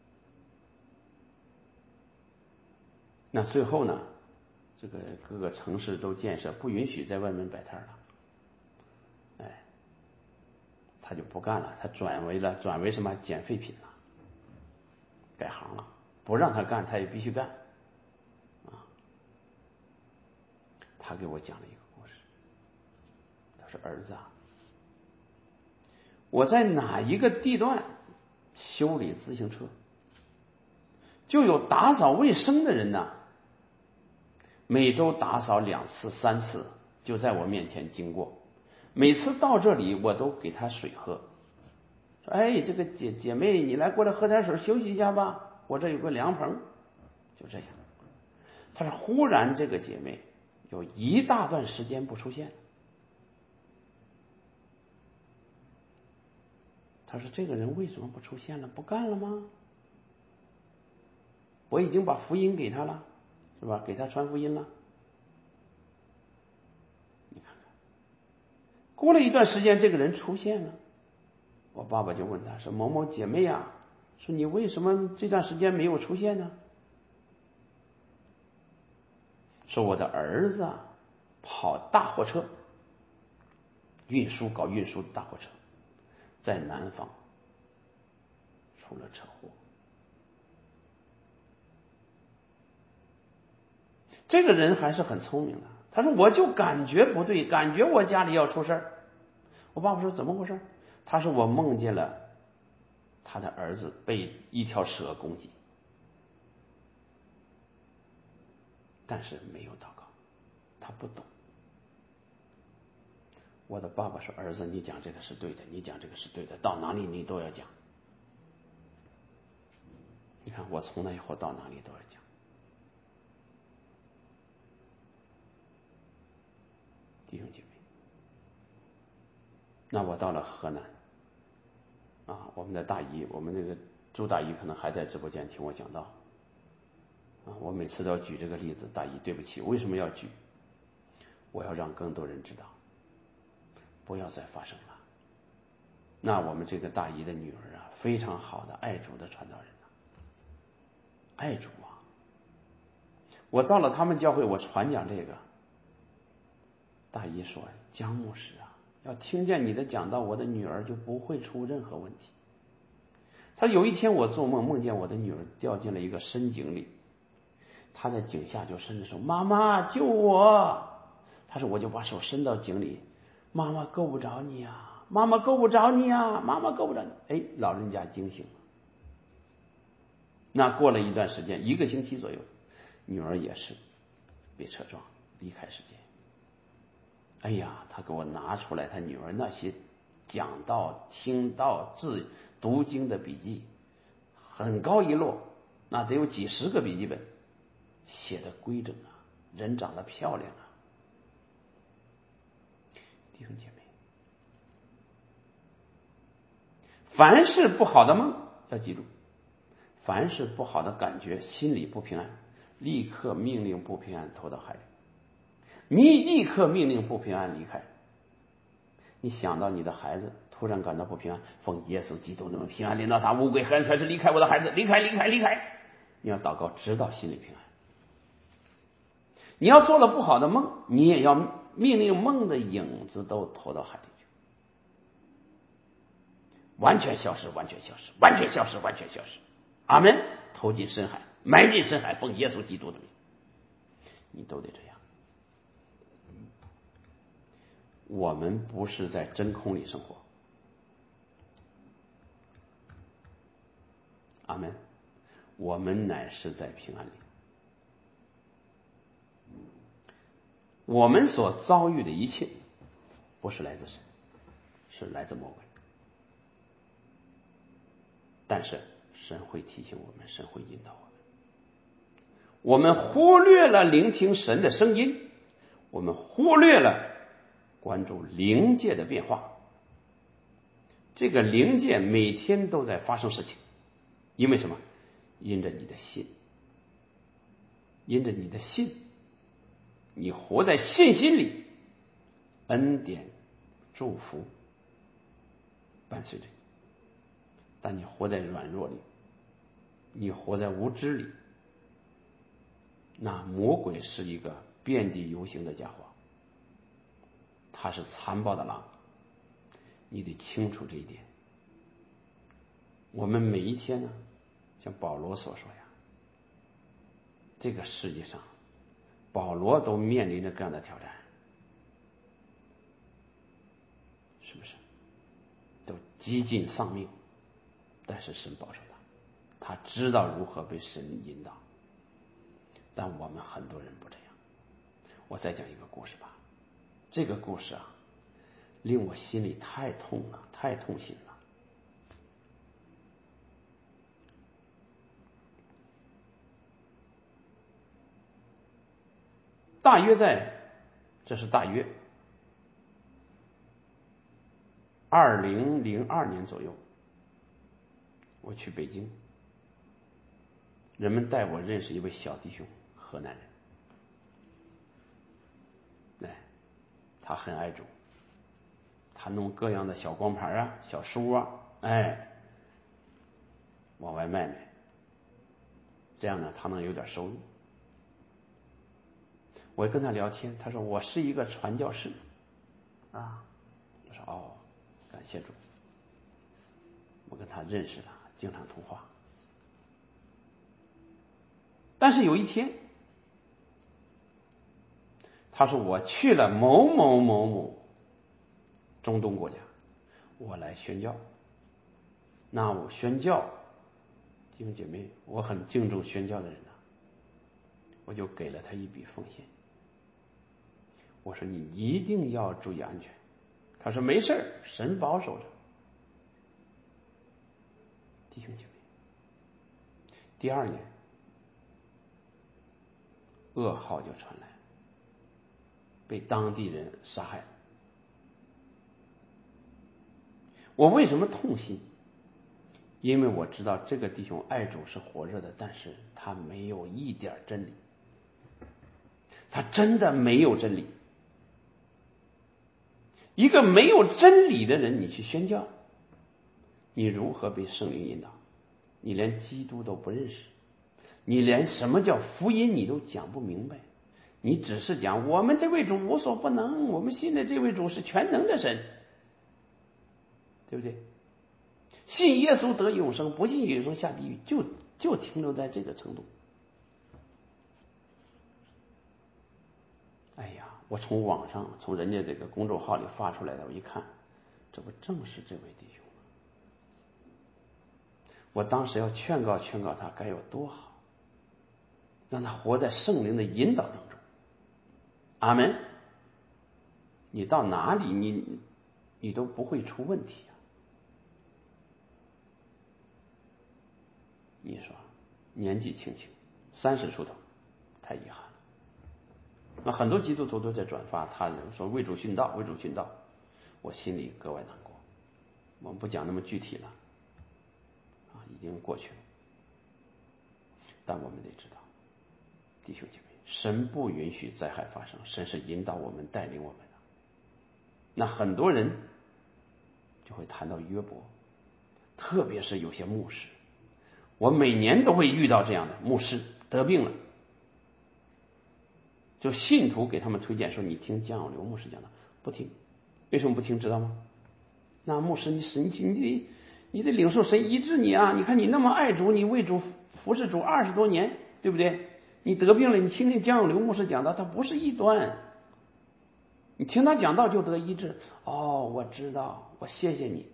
那最后呢，这个各个城市都建设不允许在外面摆摊了，哎，他就不干了，他转为什么捡废品了，改行了，不让他干他也必须干啊。他给我讲了一个故事，他说儿子啊，我在哪一个地段修理自行车，就有打扫卫生的人呢，每周打扫2次3次，就在我面前经过。每次到这里，我都给他水喝，说：“哎，这个姐妹，你来过来喝点水，休息一下吧，我这有个凉棚。”就这样。他说，忽然这个姐妹有一大段时间不出现。他说：“这个人为什么不出现了？不干了吗？我已经把福音给他了，是吧？给他传福音了。”你看看，过了一段时间，这个人出现了。我爸爸就问他说：“某某姐妹啊，说你为什么这段时间没有出现呢？”说我的儿子啊，跑大货车，搞运输的大货车，在南方出了车祸。这个人还是很聪明的，他说我就感觉不对，感觉我家里要出事儿。我爸爸说怎么回事？他说我梦见了他的儿子被一条蛇攻击，但是没有祷告，他不懂。我的爸爸说：“儿子，你讲这个是对的，你讲这个是对的，到哪里你都要讲。”你看，我从那以后到哪里都要讲。弟兄姐妹，那我到了河南啊，我们的大姨，我们那个周大姨可能还在直播间听我讲道啊。我每次都要举这个例子，大姨对不起，为什么要举？我要让更多人知道，不要再发生了。 那我们这个大姨的女儿啊，非常好的爱主的传道人啊，爱主啊！我到了他们教会，我传讲这个，大姨说：“江牧师啊，要听见你的讲道，我的女儿就不会出任何问题。”他有一天我做梦，梦见我的女儿掉进了一个深井里，她在井下就伸着手：“妈妈救我！”他说：“我就把手伸到井里，妈妈够不着你啊，妈妈够不着你啊，妈妈够不着你。”哎，老人家惊醒了。那过了一段时间，1个星期左右，女儿也是被车撞离开世界。哎呀，他给我拿出来他女儿那些讲道、听道、读经的笔记，很高一摞，那得有几十个笔记本，写的规整啊，人长得漂亮啊。弟兄姐妹，凡是不好的梦要记住，凡是不好的感觉，心里不平安，立刻命令不平安投到海里。你立刻命令不平安离开。你想到你的孩子突然感到不平安，奉耶稣基督的平安临到他，乌鬼黑暗全是离开我的孩子，离开离开离开。你要祷告直到心里平安。你要做了不好的梦，你也要命令梦的影子都投到海里去，完全消失，完全消失，完全消失，完全消失。阿门。投进深海，埋进深海，奉耶稣基督的名，你都得这样。我们不是在真空里生活，阿门。我们乃是在平安里。我们所遭遇的一切不是来自神，是来自魔鬼。但是神会提醒我们，神会引导我们。我们忽略了聆听神的声音，我们忽略了关注灵界的变化。这个灵界每天都在发生事情，因为什么？因着你的信，因着你的信，你活在信心里，恩典祝福伴随着你。但你活在软弱里，你活在无知里，那魔鬼是一个遍地游行的家伙，他是残暴的狼，你得清楚这一点。我们每一天呢，像保罗所说呀，这个世界上保罗都面临着这样的挑战，是不是？都几近丧命，但是神保守他知道如何被神引导。但我们很多人不这样。我再讲一个故事吧，这个故事啊，令我心里太痛了，太痛心了。大约这是大约2002年左右，我去北京，人们带我认识一位小弟兄，河南人。他很爱主，他弄各样的小光盘啊、小书啊，往外卖，这样呢，他能有点收入。我跟他聊天，他说我是一个传教士啊。我说哦，感谢主。我跟他认识了，经常通话。但是有一天，他说我去了某某某某中东国家，我来宣教。那我宣教，弟兄姐妹，我很敬重宣教的人啊，我就给了他一笔奉献。我说你一定要注意安全。他说没事，神保守着。弟兄姐妹，第2年噩耗就传来，被当地人杀害。我为什么痛心？因为我知道这个弟兄爱主是火热的，但是他没有一点真理，他真的没有真理。一个没有真理的人，你去宣教， 你如何被圣灵引导？你连基督都不认识，你连什么叫福音你都讲不明白，你只是讲我们这位主无所不能，我们信的这位主是全能的神，对不对？信耶稣得永生，不信永生下地狱，就停留在这个程度。哎呀，我从网上从人家这个公众号里发出来的，我一看，这不正是这位弟兄吗？我当时要劝告他该有多好，让他活在圣灵的引导当中。阿门。你到哪里你都不会出问题啊。你说年纪轻轻30出头，太遗憾了。那很多基督徒都在转发，他说为主殉道，为主殉道，我心里格外难过。我们不讲那么具体了啊，已经过去了。但我们得知道，弟兄姐妹，神不允许灾害发生，神是引导我们带领我们的。那很多人就会谈到约伯，特别是有些牧师，我每年都会遇到这样的牧师得病了，就信徒给他们推荐说你听江永流牧师讲的，不听。为什么不听知道吗？那牧师你得领受神医治你啊，你看你那么爱主，你为主服侍主20多年，对不对？你得病了，你听听江永流牧师讲的，他不是异端，你听他讲道就得医治。哦，我知道，我谢谢你。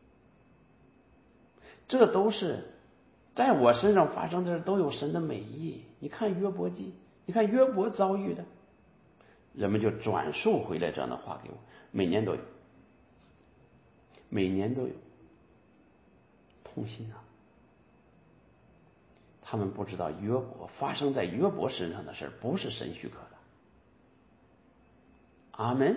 这都是在我身上发生的都有神的美意。你看约伯记，你看约伯遭遇的，人们就转述回来这样的话给我，每年都有，每年都有，痛心啊！他们不知道约伯发生在约伯身上的事不是神许可的。阿门。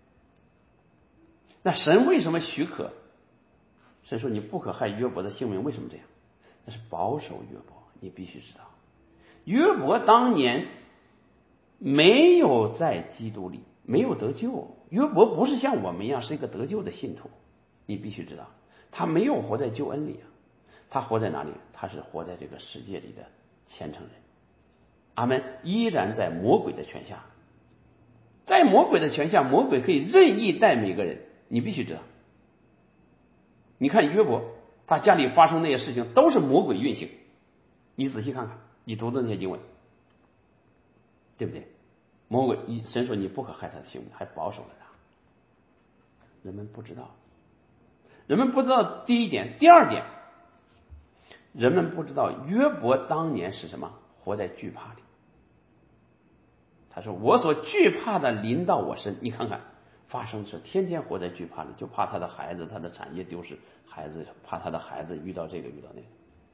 那神为什么许可？神说你不可害约伯的性命，为什么这样？那是保守约伯。你必须知道，约伯当年没有在基督里，没有得救。约伯不是像我们一样是一个得救的信徒，你必须知道，他没有活在救恩里啊，他活在哪里？他是活在这个世界里的虔诚人。阿们。依然在魔鬼的权下，在魔鬼的权下，魔鬼可以任意待每个人，你必须知道。你看约伯，他家里发生那些事情都是魔鬼运行，你仔细看看，你读的那些经文，对不对？魔鬼，神说你不可害他的性命，还保守了他。人们不知道，人们不知道第一点。第二点，人们不知道约伯当年是什么？活在惧怕里。他说我所惧怕的临到我身。你看看发生是天天活在惧怕里，就怕他的孩子，他的产业丢失，孩子怕他的孩子遇到这个遇到那个。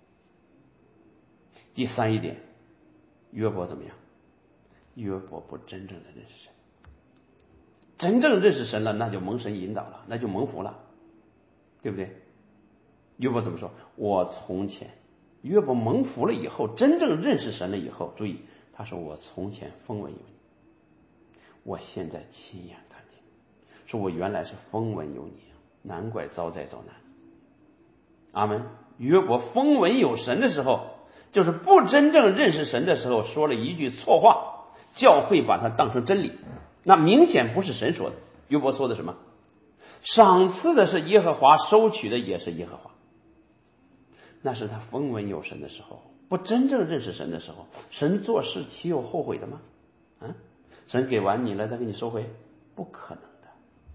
第三一点，约伯怎么样？约伯不真正的认识神。真正认识神了，那就蒙神引导了，那就蒙福了，对不对？约伯怎么说？我从前，约伯蒙福了以后，真正认识神了以后，注意他说我从前风闻有你，我现在亲眼看见，说我原来是风闻有你，难怪遭灾遭难。阿们。约伯风闻有神的时候，就是不真正认识神的时候，说了一句错话，教会把它当成真理，那明显不是神说的。约伯说的什么？赏赐的是耶和华，收取的也是耶和华。那是他风闻有神的时候，不真正认识神的时候。神做事岂有后悔的吗？神给完你了再给你收回，不可能的。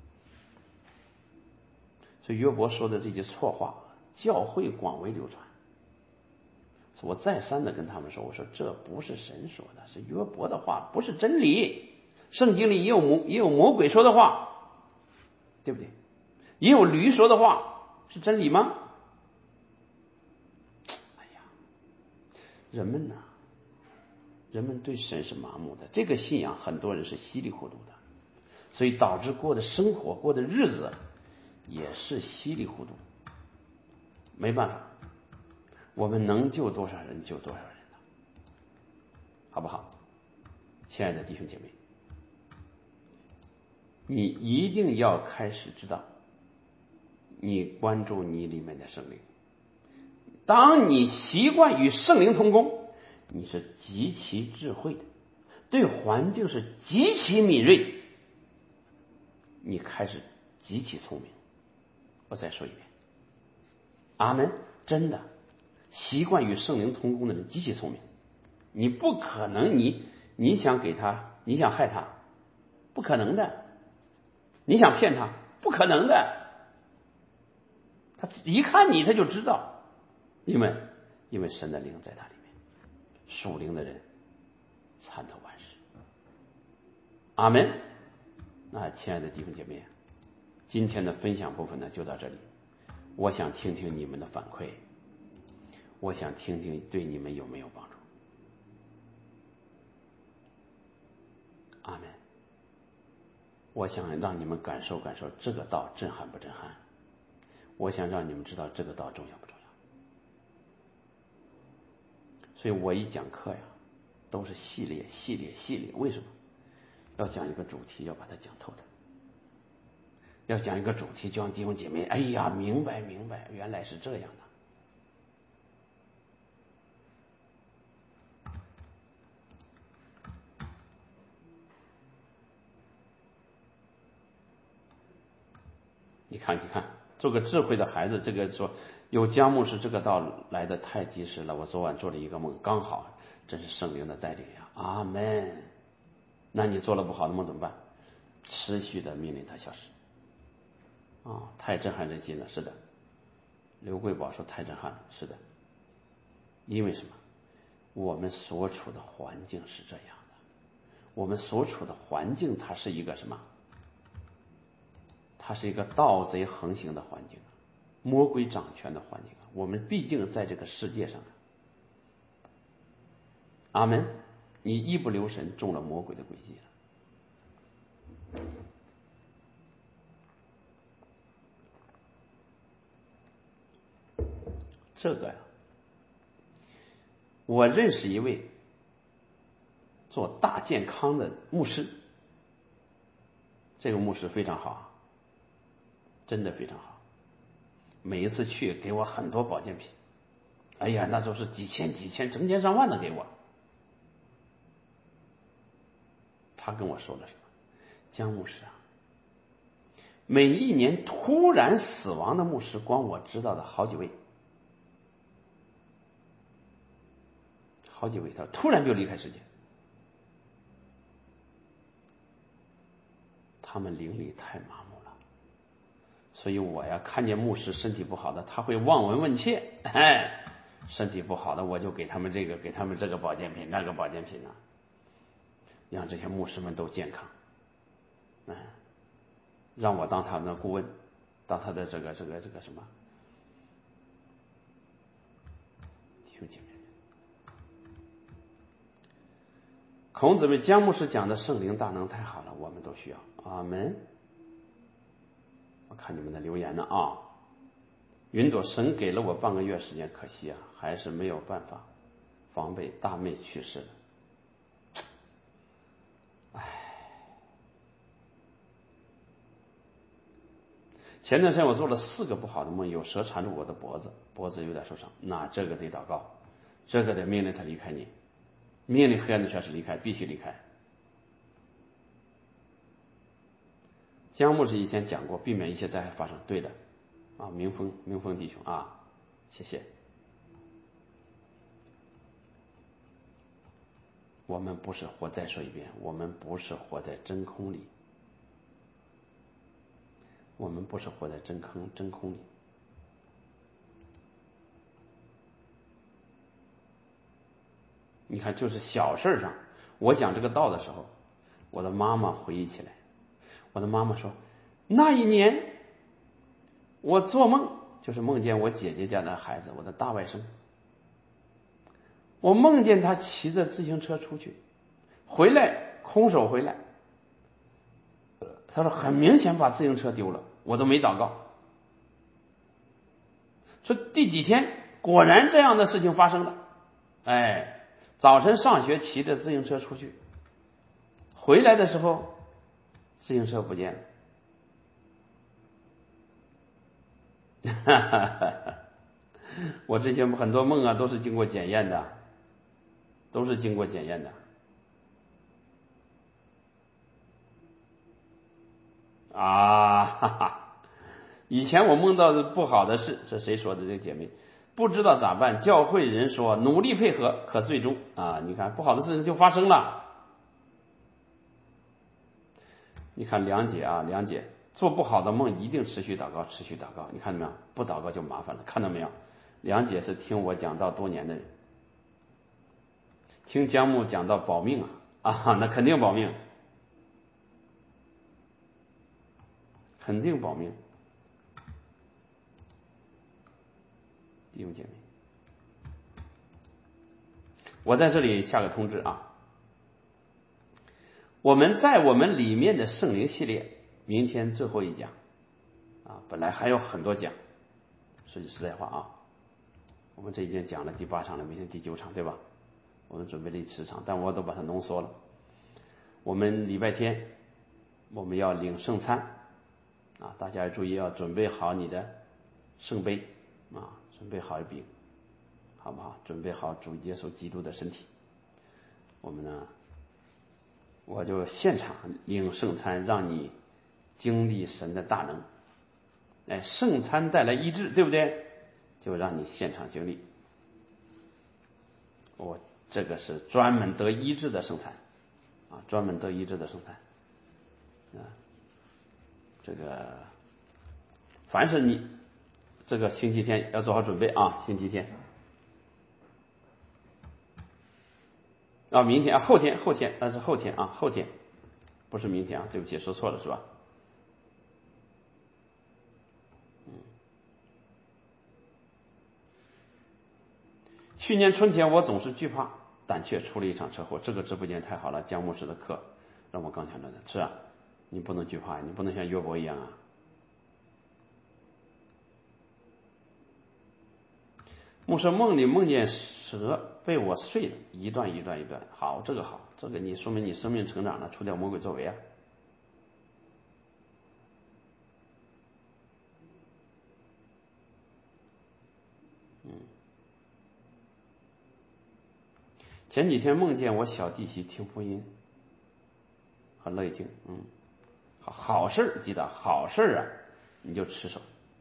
所以约伯说的这句错话，教会广为流传。我再三的跟他们说，我说这不是神说的，是约伯的话，不是真理。圣经里也有魔鬼说的话，对不对？也有驴说的话，是真理吗？哎呀，人们对神是麻木的，这个信仰很多人是稀里糊涂的，所以导致过的生活过的日子也是稀里糊涂。没办法，我们能救多少人救多少人了，好不好？亲爱的弟兄姐妹，你一定要开始知道， 你关注你里面的圣灵。当你习惯与圣灵同工，你是极其智慧的，对环境是极其敏锐，你开始极其聪明。我再说一遍，阿门。真的，习惯与圣灵同工的人极其聪明，你不可能你想给他，你想害他，不可能的；你想骗他，不可能的。他一看你他就知道，因为神的灵在他里面，属灵的人参透万事。阿门。那亲爱的弟兄姐妹，今天的分享部分呢就到这里。我想听听你们的反馈，我想听听对你们有没有帮助。阿门。我想让你们感受感受这个道震撼不震撼，我想让你们知道这个道重要不重要。所以我一讲课呀都是系列，为什么？要讲一个主题，要把它讲透的。要讲一个主题，就让弟兄姐妹，哎呀，明白，原来是这样的。你看，做个智慧的孩子，这个说有姜牧师这个道来的太及时了。我昨晚做了一个梦，刚好这是圣灵的带领呀，阿门。那你做了不好的梦怎么办？持续的命令它消失。太震撼人心了，是的。刘贵宝说太震撼了，是的。因为什么？我们所处的环境是这样的，我们所处的环境它是一个什么？它是一个盗贼横行的环境，魔鬼掌权的环境。我们毕竟在这个世界上，阿门。你一不留神中了魔鬼的诡计了。这个呀，我认识一位做大健康的牧师，这个牧师非常好，真的非常好。每一次去给我很多保健品，哎呀，那都是几千、成千上万的给我。他跟我说了什么？姜牧师啊，每一年突然死亡的牧师，光我知道的好几位，他突然就离开世界。他们灵里太麻木了，所以我呀，看见牧师身体不好的，他会望闻问切，身体不好的我就给他们这个，给他们这个保健品，那个保健品啊，让这些牧师们都健康。让我当他们的顾问，当他的这个什么弟兄姐妹。孔子为姜牧师讲的圣灵大能太好了，我们都需要。阿门。我看你们的留言呢啊。云朵，神给了我半个月时间，可惜啊，还是没有办法防备大妹去世了。前段时间我做了4个不好的梦，有蛇缠住我的脖子，脖子有点受伤，那这个得祷告，这个得命令他离开你，命令黑暗的权势离开，必须离开。姜牧师以前讲过，避免一切灾害发生，对的啊，明峰弟兄啊，谢谢。我们不是活，再说一遍，我们不是活在真空里，我们不是活在真空里。你看，就是小事上，我讲这个道的时候，我的妈妈回忆起来，我的妈妈说，那一年我做梦，就是梦见我姐姐家的孩子，我的大外甥，我梦见他骑着自行车出去，回来空手回来，他说很明显把自行车丢了，我都没祷告。说第几天果然这样的事情发生了，早晨上学骑着自行车出去，回来的时候自行车不见了。 我这些很多梦啊都是经过检验的，都是经过检验的啊，哈哈。以前我梦到的不好的事，是谁说的？这个姐妹不知道咋办，教会人说努力配合，可最终啊，你看不好的事情就发生了。你看梁姐啊，梁姐做不好的梦一定持续祷告，持续祷告。你看到没有？不祷告就麻烦了，看到没有？梁姐是听我讲道多年的人，听姜木讲到保命啊，那肯定保命，肯定保命。弟兄姐妹，我在这里下个通知啊，我们在我们里面的圣灵系列，明天最后一讲啊，本来还有很多讲，说句实在话啊，我们这已经讲了第8场了，明天第9场，对吧？我们准备了10场，但我都把它浓缩了。我们礼拜天我们要领圣餐啊，大家要注意，要准备好你的圣杯啊，准备好一饼，好不好？准备好主耶稣基督的身体。我们呢，我就现场领圣餐，让你经历神的大能。哎，圣餐带来医治，对不对？就让你现场经历。这个是专门得医治的圣餐啊，专门得医治的圣餐啊。这个凡是你这个星期天要做好准备啊，星期天啊，明天啊，后天，那是后天啊，后天不是明天啊，对不起，说错了是吧？去年春天我总是惧怕胆怯，出了一场车祸。这个直播间太好了，姜牧师的课让我刚想到的是啊，你不能惧怕，你不能像约伯一样啊。牧师梦里梦见蛇被我碎了一段一段一段，好，这个好，这个你说明你生命成长了，除掉魔鬼作为啊。前几天梦见我小弟媳听福音，很乐意听，好事记得好事啊，你就持守。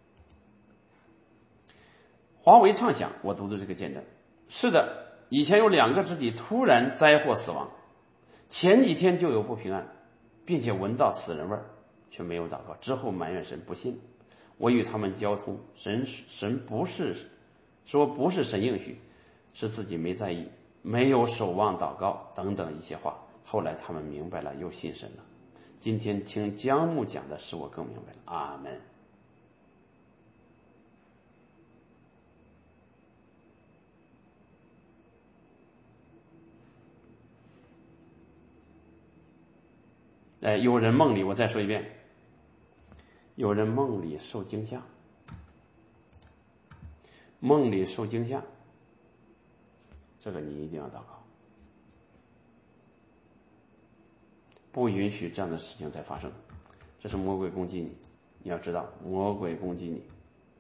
华为畅想，我读的这个见证，是的，以前有2个肢体突然灾祸死亡，前几天就有不平安，并且闻到死人味儿，却没有祷告，之后埋怨神不信。我与他们交通，神不是说不是神应许，是自己没在意，没有守望祷告等等一些话。后来他们明白了，又信神了。今天听姜牧讲的，使我更明白了。阿门。有人梦里，我再说一遍，有人梦里受惊吓，梦里受惊吓，这个你一定要祷告，不允许这样的事情再发生。这是魔鬼攻击你，你要知道，魔鬼攻击你。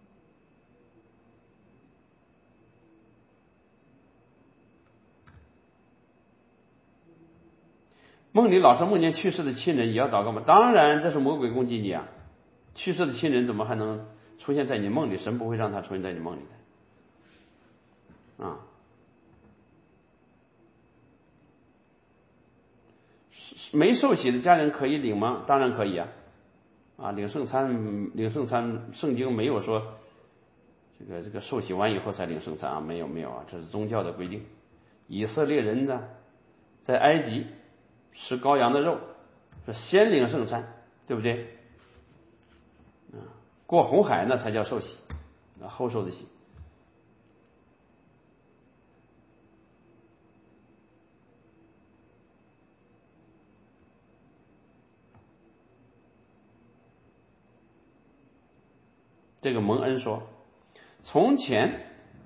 梦里老是梦见去世的亲人，也要祷告吗？当然，这是魔鬼攻击你啊！去世的亲人怎么还能出现在你梦里？神不会让他出现在你梦里的啊！没受洗的家人可以领吗？当然可以啊！领圣餐，圣经没有说这个受洗完以后才领圣餐啊，没有啊，这是宗教的规定。以色列人呢，在埃及吃羔羊的肉，是先领圣餐，对不对？过红海那才叫受洗，后受的洗。这个蒙恩说，从前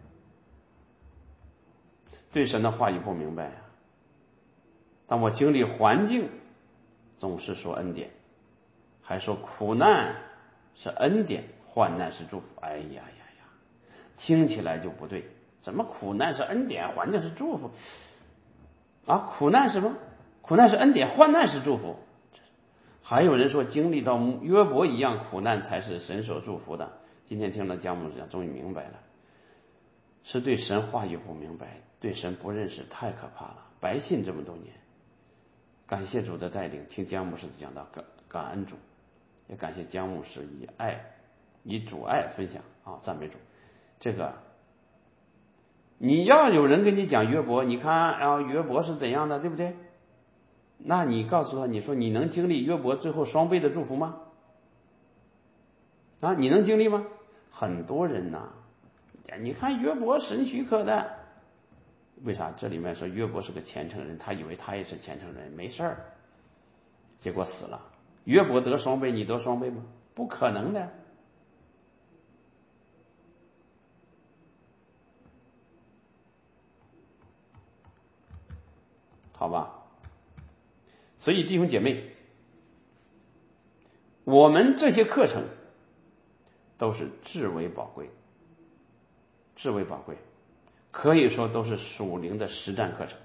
对神的话语不明白，当我经历环境，总是说恩典，还说苦难是恩典， 患难是祝福。哎呀呀呀，听起来就不对，怎么苦难是恩典，患难是祝福啊？苦难是什么？苦难是恩典，患难是祝福。还有人说经历到约伯一样苦难才是神所祝福的。今天听了姜牧师讲，终于明白了，是对神话语不明白，对神不认识，太可怕了。白信这么多年，感谢主的带领，听姜牧师的讲道，感恩主，也感谢姜牧师以主爱分享啊，赞美主。这个你要有人跟你讲约伯，你看约伯是怎样的，对不对？那你告诉他，你说你能经历约伯最后双倍的祝福吗？啊，你能经历吗？很多人呐，你看约伯神许可的，为啥？这里面说约伯是个虔诚人，他以为他也是虔诚人，没事儿，结果死了。约伯得双倍，你得双倍吗？不可能的，好吧？所以弟兄姐妹，我们这些课程都是至为宝贵，至为宝贵，可以说都是属灵的实战课程。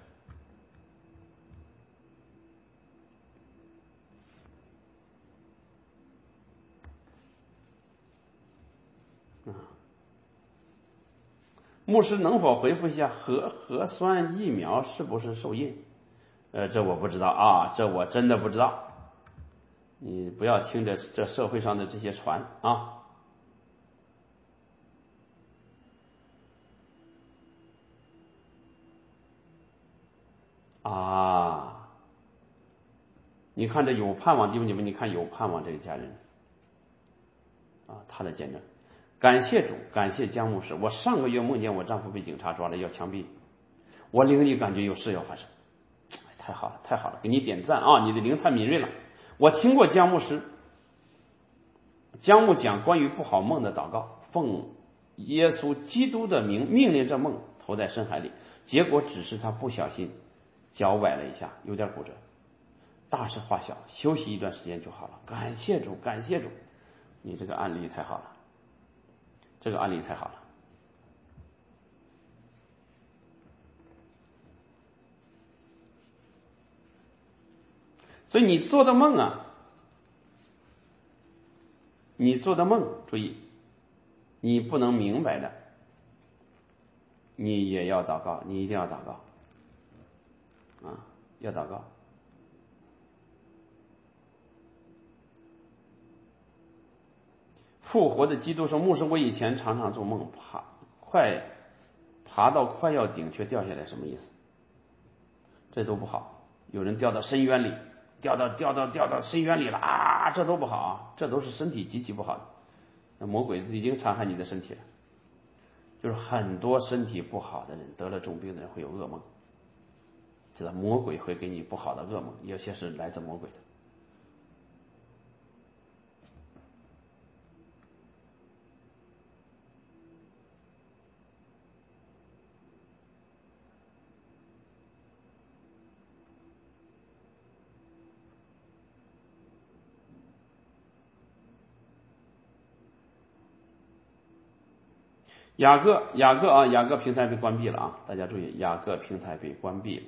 牧师能否回复一下核酸疫苗是不是受印？这我不知道啊，这我真的不知道。你不要听着这社会上的这些传啊！你看这有盼望弟兄姐妹，你看有盼望这个家人啊，他的见证。感谢主，感谢姜牧师。我上个月梦见我丈夫被警察抓了，要枪毙，我灵里感觉有事要发生。太好了，太好了，给你点赞啊！你的灵太敏锐了。我听过姜牧师讲关于不好梦的祷告，奉耶稣基督的名命令这梦投在深海里，结果只是他不小心脚崴了一下，有点骨折，大事化小，休息一段时间就好了。感谢主，感谢主，你这个案例太好了，这个案例太好了。所以你做的梦啊，你做的梦，注意，你不能明白的，你也要祷告，你一定要祷告啊，要祷告。复活的基督说，牧师，我以前常常做梦，爬到快要顶却掉下来，什么意思？这都不好。有人掉到深渊里，掉到深渊里了啊，这都不好啊，这都是身体极其不好的。那魔鬼已经残害你的身体了，就是很多身体不好的人，得了重病的人会有噩梦，知道魔鬼会给你不好的噩梦，有些是来自魔鬼的。雅各平台被关闭了啊！大家注意，雅各平台被关闭了。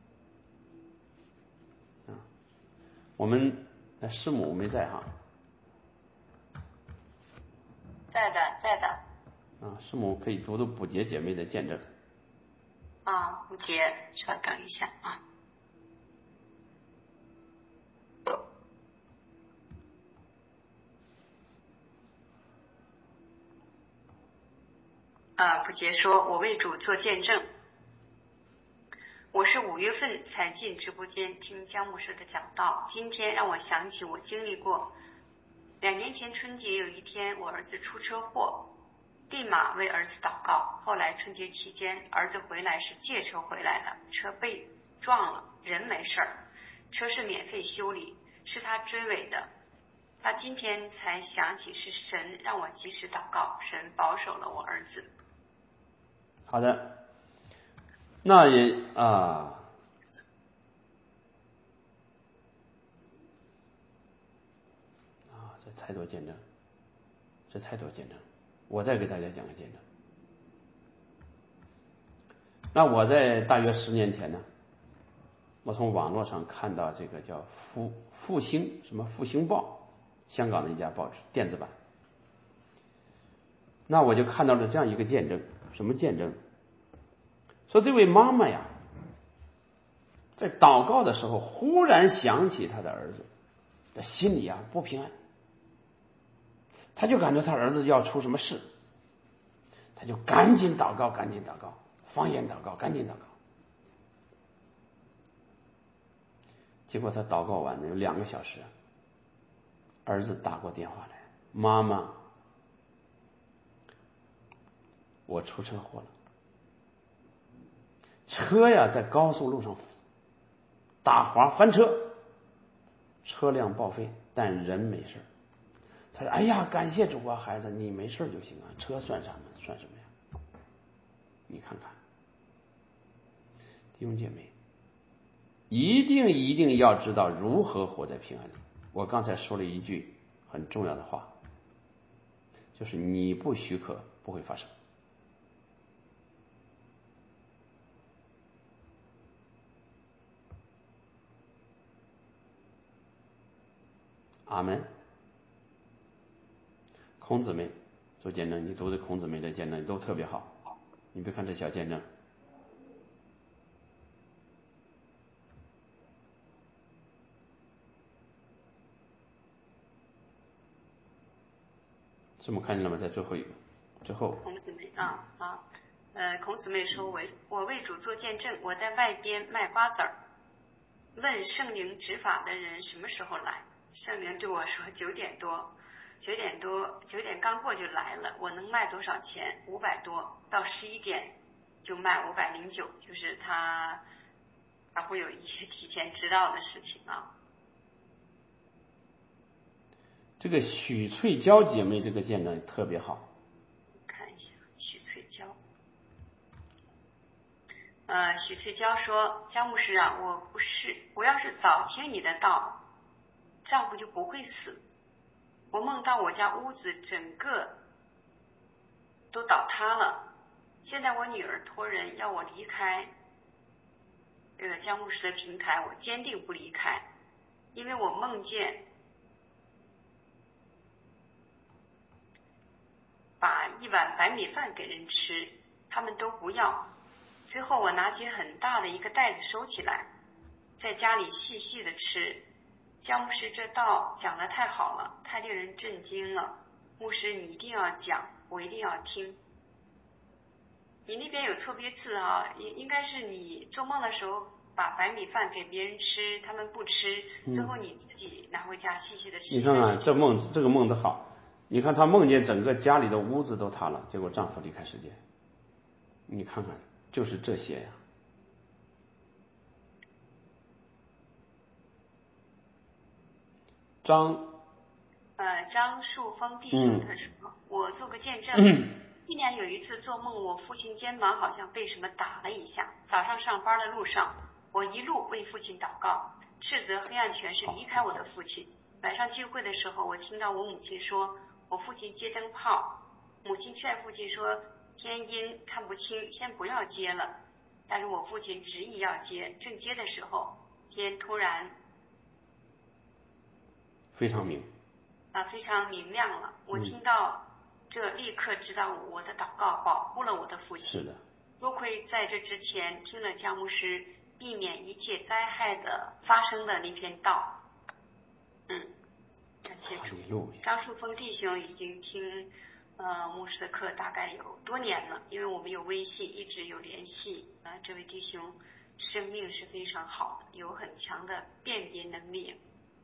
我们师母没在哈？ 在的。 师母可以读读补洁姐妹的见证。 补洁，稍等一下啊。补洁说，我为主做见证。我是5月份才进直播间听姜牧师的讲道，今天让我想起我经历过2年前春节有一天我儿子出车祸，立马为儿子祷告。后来春节期间儿子回来是借车回来的，车被撞了，人没事儿，车是免费修理，是他追尾的。他今天才想起是神让我及时祷告，神保守了我儿子。 好的，那也这太多见证， 这太多见证。我再给大家讲个见证。那我在大约10年前呢，我从网络上看到这个叫复兴什么复兴报，香港的一家报纸电子版。那我就看到了这样一个见证。什么见证？说这位妈妈呀，在祷告的时候忽然想起她的儿子，这心里啊不平安，她就感觉她儿子要出什么事，她就赶紧祷告，方言祷告，赶紧祷告。结果她祷告完了有2个小时，儿子打过电话来，妈妈，我出车祸了，车呀在高速路上打滑翻车，车辆报废，但人没事。他说：“哎呀，感谢主啊，孩子，你没事就行啊，车算什么呀？你看看，弟兄姐妹，一定要知道如何活在平安里。我刚才说了一句很重要的话，就是你不许可不会发生。阿门。孔姊妹做见证，你读的孔姊妹的见证都特别好。你别看这小见证，这么看见了吗？在最后一个之后， 孔姊妹孔姊妹说，我为主做见证，我在外边卖瓜子儿，问圣灵执法的人什么时候来，圣灵对我说9点多，9点刚过就来了，我能卖多少钱？500多，到11点就卖509，就是他会有一些提前知道的事情啊。 这个许翠娇姐妹这个见证特别好。 看一下许翠娇。许翠娇说，姜牧师啊，我要是早听你的道，丈夫就不会死。我梦到我家屋子整个都倒塌了，现在我女儿托人要我离开这个姜牧师的平台，我坚定不离开，因为我梦见把1碗白米饭给人吃，他们都不要。最后我拿起很大的一个袋子收起来，在家里细细的吃。姜牧师这道讲得太好了，太令人震惊了。牧师你一定要讲，我一定要听。你那边有错别字啊，应该是你做梦的时候把白米饭给别人吃，他们不吃，最后你自己拿回家细细的吃。 你看看这个梦的好，你看她梦见整个家里的屋子都塌了，结果丈夫离开世界。你看看，就是这些呀。 张树峰弟兄他说，我做个见证。去年有一次做梦，我父亲肩膀好像被什么打了一下。早上上班的路上，我一路为父亲祷告，斥责黑暗权势离开我的父亲。晚上聚会的时候，我听到我母亲说，我父亲接灯泡，母亲劝父亲说，天阴看不清，先不要接了。但是我父亲执意要接，正接的时候，天突然非常明亮了。我听到这，立刻知道我的祷告保护了我的父亲。 是的， 多亏在这之前听了姜牧师避免一切灾害的发生的那篇道。感谢主。张树峰弟兄已经听牧师的课大概有多年了，因为我们有微信一直有联系。这位弟兄生命是非常好的，有很强的辨别能力。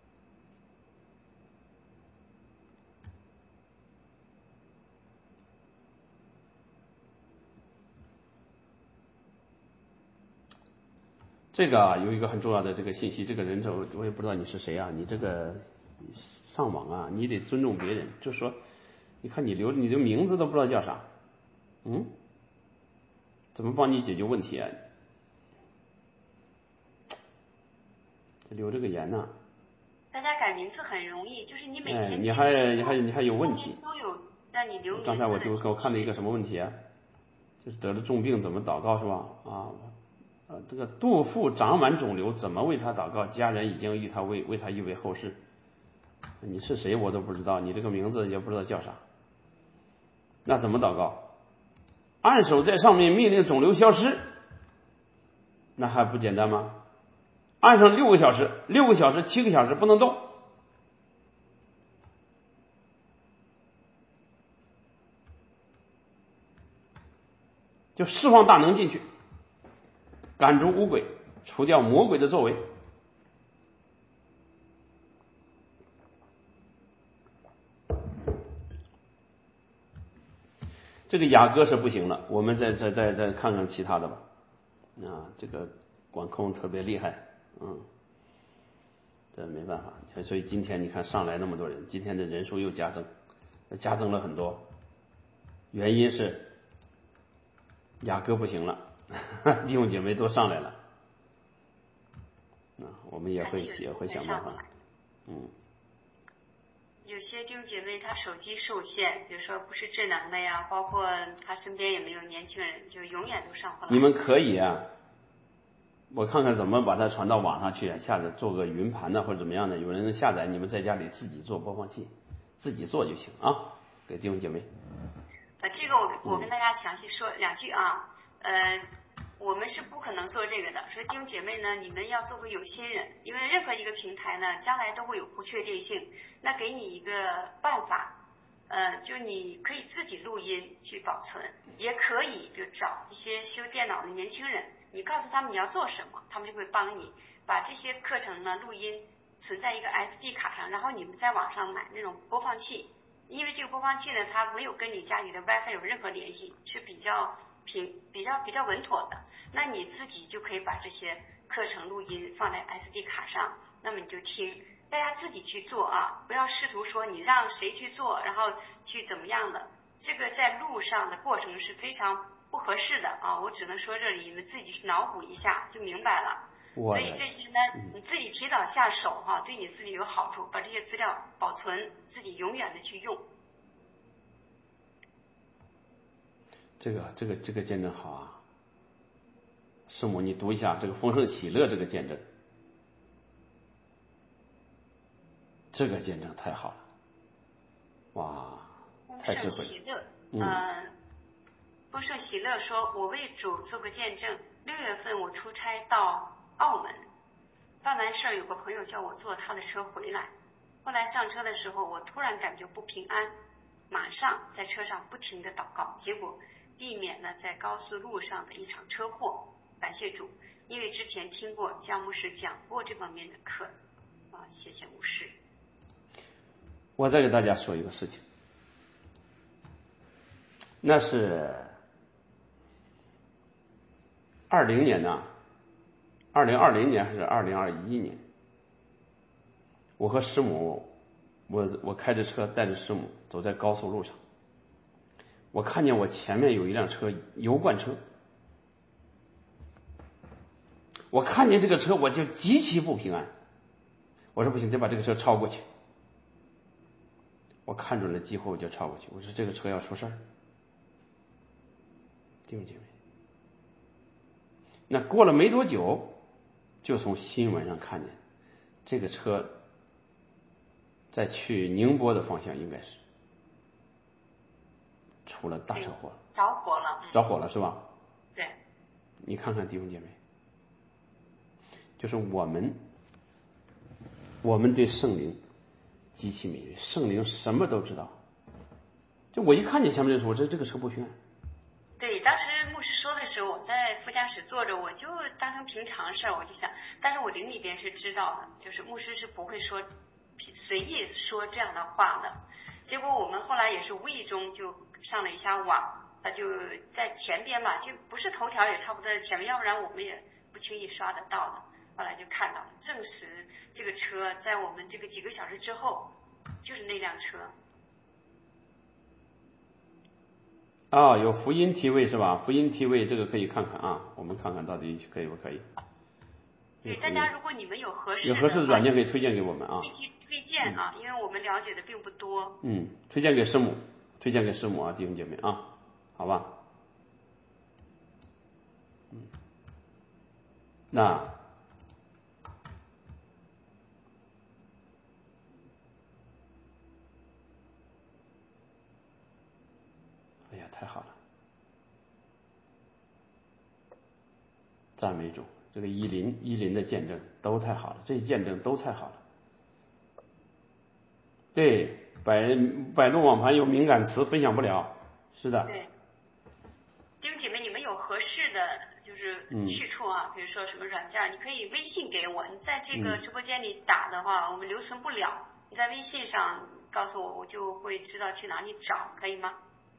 这个有一个很重要的这个信息，这个人我也不知道你是谁啊，你这个上网啊，你得尊重别人，就说你看你留你的名字都不知道叫啥，怎么帮你解决问题啊？留这个言呢？ 大家改名字很容易，就是你每天你还有问题， 都有让你留名字。 刚才我看了一个什么问题啊？就是得了重病怎么祷告是吧？这个肚腹长满肿瘤怎么为他祷告？家人已经为他预备后事。你是谁我都不知道，你这个名字也不知道叫啥，那怎么祷告？按手在上面，命令肿瘤消失，那还不简单吗？按上6个小时，6个小时、7个小时不能动，就释放大能进去，赶逐污鬼，除掉魔鬼的作为。这个雅歌是不行了，我们再看看其他的吧。这个管控特别厉害，这没办法。所以今天你看上来那么多人，今天的人数又加增了很多，原因是雅歌不行了，弟兄姐妹都上来了，我们也会想办法。 有些弟兄姐妹他手机受限，比如说不是智能的呀，包括他身边也没有年轻人，就永远都上不来。 你们可以啊，我看看怎么把它传到网上去，下载做个云盘的或者怎么样的，有人下载，你们在家里自己做播放器，自己做就行啊，给弟兄姐妹。 这个我跟大家详细说2句啊，我们是不可能做这个的，所以弟兄姐妹呢，你们要做个有心人，因为任何一个平台呢，将来都会有不确定性。那给你一个办法，就是你可以自己录音去保存，也可以就找一些修电脑的年轻人，你告诉他们你要做什么，他们就会帮你把这些课程呢录音存在一个 SD 卡上，然后你们在网上买那种播放器，因为这个播放器呢，它没有跟你家里的 WiFi 有任何联系，是比较稳妥的。那你自己就可以把这些课程录音放在 SD 卡上，那么你就听，大家自己去做啊，不要试图说你让谁去做，然后去怎么样的，这个在路上的过程是非常不合适的啊。我只能说这里你们自己去脑补一下就明白了。所以这些呢，你自己提早下手哈，对你自己有好处，把这些资料保存，自己永远的去用。 这个见证好啊，师母你读一下这个丰盛喜乐这个见证，这个见证太好了，哇，太智慧了。丰盛喜乐， 丰盛喜乐说，我为主做个见证，6月份我出差到澳门，办完事儿有个朋友叫我坐他的车回来，后来上车的时候我突然感觉不平安，马上在车上不停的祷告，结果避免了在高速路上的一场车祸。感谢主，因为之前听过江牧师讲过这方面的课啊，谢谢牧师。 我再给大家说一个事情，那是2020年呢，2020年还是2021年，我和师母，我开着车带着师母走在高速路上，我看见我前面有一辆车油罐车，我看见这个车我就极其不平安，我说不行，得把这个车超过去。我看准了机会我就超过去，我说这个车要出事儿。弟兄姐妹，那过了没多久，就从新闻上看见这个车在去宁波的方向，应该是出了大车祸，着火了是吧？ 对， 你看看弟兄姐妹，就是我们对圣灵极其敏锐，圣灵什么都知道。就我一看见前面的时候，这个车不平安。 对，当时牧师说的时候，我在副驾驶坐着，我就当成平常事儿，我就想，但是我灵里边是知道的，就是牧师是不会说随意说这样的话的。结果我们后来也是无意中就上了一下网，他就在前边嘛，就不是头条也差不多在前面，要不然我们也不轻易刷得到的。后来就看到了，证实这个车在我们这个几个小时之后，就是那辆车。 有福音提位是吧？福音提位这个可以看看啊，我们看看到底可以不可以。 对，大家如果你们有合适的软件可以推荐给我们啊。 可以去推荐啊，因为我们了解的并不多。 推荐给师母， 推荐给师母啊，弟兄姐妹啊，好吧？那哎呀，太好了，赞美主！这个依林的见证都太好了，这些见证都太好了。对，百度网盘有敏感词分享不了，是的。 对，弟兄姐妹，你们有合适的就是去处啊，比如说什么软件，你可以微信给我，你在这个直播间里打的话，我们留存不了，你在微信上告诉我，我就会知道去哪里找，可以吗？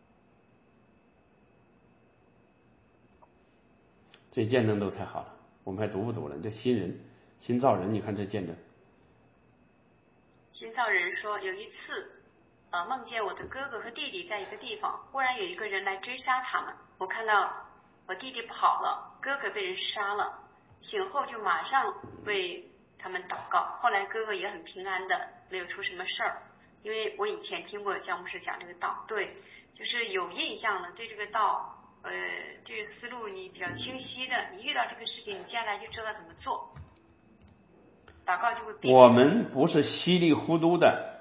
这见证都太好了，我们还读不读了？这新造人，你看这见证。 新造人说，有一次梦见我的哥哥和弟弟在一个地方，忽然有一个人来追杀他们，我看到我弟弟跑了，哥哥被人杀了，醒后就马上为他们祷告，后来哥哥也很平安的，没有出什么事儿。因为我以前听过姜牧师讲这个道，对，就是有印象的，对这个道这个思路你比较清晰的，你遇到这个事情，你接下来就知道怎么做，祷告就会变。 我们不是稀里糊涂的，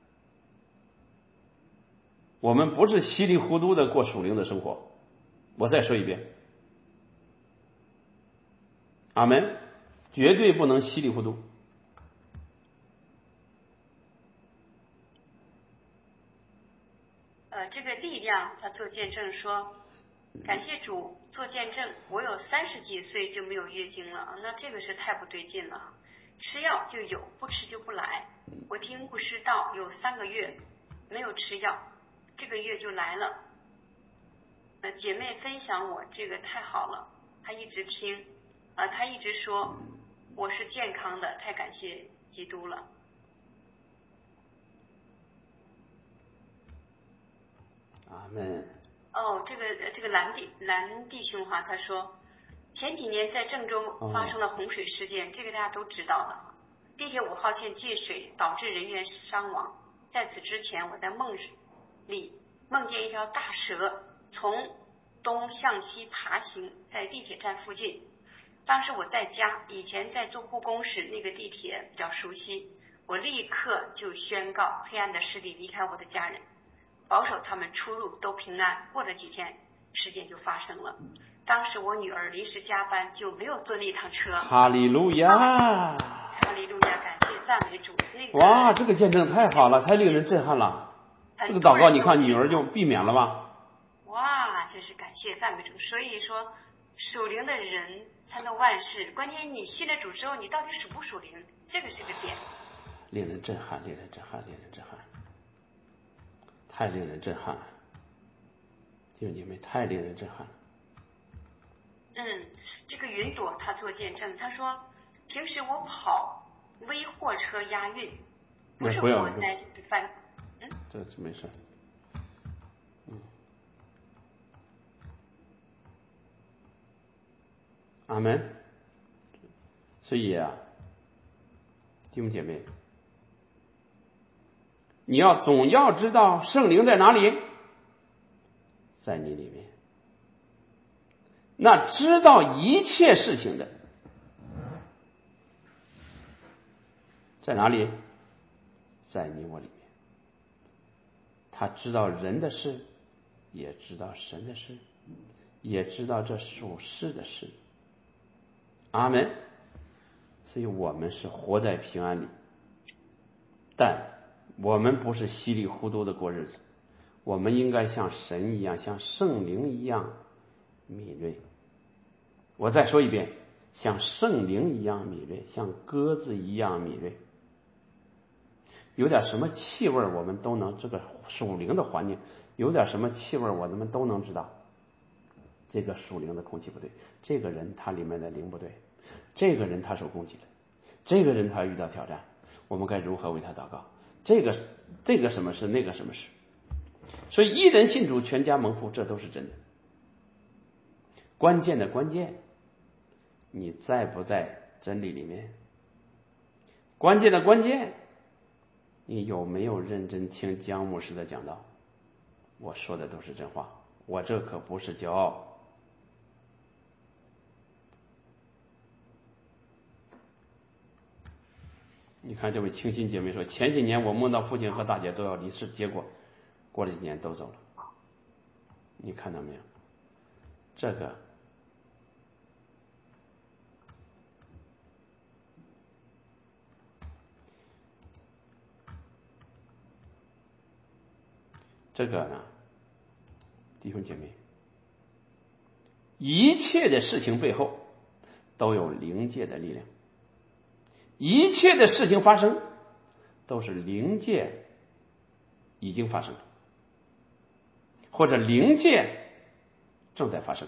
我们不是稀里糊涂的过属灵的生活。我再说一遍，阿门，绝对不能稀里糊涂。 这个力量他做见证说，感谢主做见证，我有30几岁就没有月经了，那这个是太不对劲了，吃药就有，不吃就不来。我听牧师道有3个月没有吃药，这个月就来了。姐妹分享我这个太好了，她一直听，她一直说我是健康的，太感谢基督了。 阿门。 这个蓝弟兄哈，他说前几年在郑州发生了洪水事件，这个大家都知道的。地铁5号线进水导致人员伤亡。在此之前，我在梦里梦见一条大蛇从东向西爬行在地铁站附近。当时我在家，以前在做护工时，那个地铁比较熟悉，我立刻就宣告黑暗的势力离开我的家人，保守他们出入都平安。过了几天，事件就发生了。当时我女儿临时加班，就没有坐那趟车。 哈利路亚！ 哈利路亚，感谢赞美主。 哇，这个见证太好了，太令人震撼了。这个祷告，你看女儿就避免了吧？ 哇，真是感谢赞美主。所以说，属灵的人参透万事，关键你信了主之后，你到底属不属灵，这个是个点。 令人震撼，令人震撼，令人震撼，太令人震撼了，弟兄姐妹，太令人震撼了。 这个云朵他做见证，他说平时我跑微货车押运，不是活塞就是翻。 这没事。阿门。所以啊，弟兄姐妹，你总要知道圣灵在哪里，在你里面。那知道一切事情的在哪里？在你我里面。他知道人的事，也知道神的事，也知道这属世的事。阿门。所以我们是活在平安里，但我们不是稀里糊涂的过日子，我们应该像神一样，像圣灵一样敏锐。我再说一遍，像圣灵一样敏锐，像鸽子一样敏锐。有点什么气味我们都能，这个属灵的环境有点什么气味我们都能知道，这个属灵的空气不对，这个人他里面的灵不对，这个人他受攻击了，这个人他遇到挑战，我们该如何为他祷告，这个什么事，那个什么事。所以一人信主全家蒙福，这都是真的。关键的关键，你在不在真理里面？关键的关键，你有没有认真听姜牧师的讲道？ 我说的都是真话，我这可不是骄傲。你看这位清心姐妹说，前些年我梦到父亲和大姐都要离世，结果过了几年都走了。你看到没有？这个呢，弟兄姐妹，一切的事情背后都有灵界的力量，一切的事情发生都是灵界已经发生，或者灵界正在发生。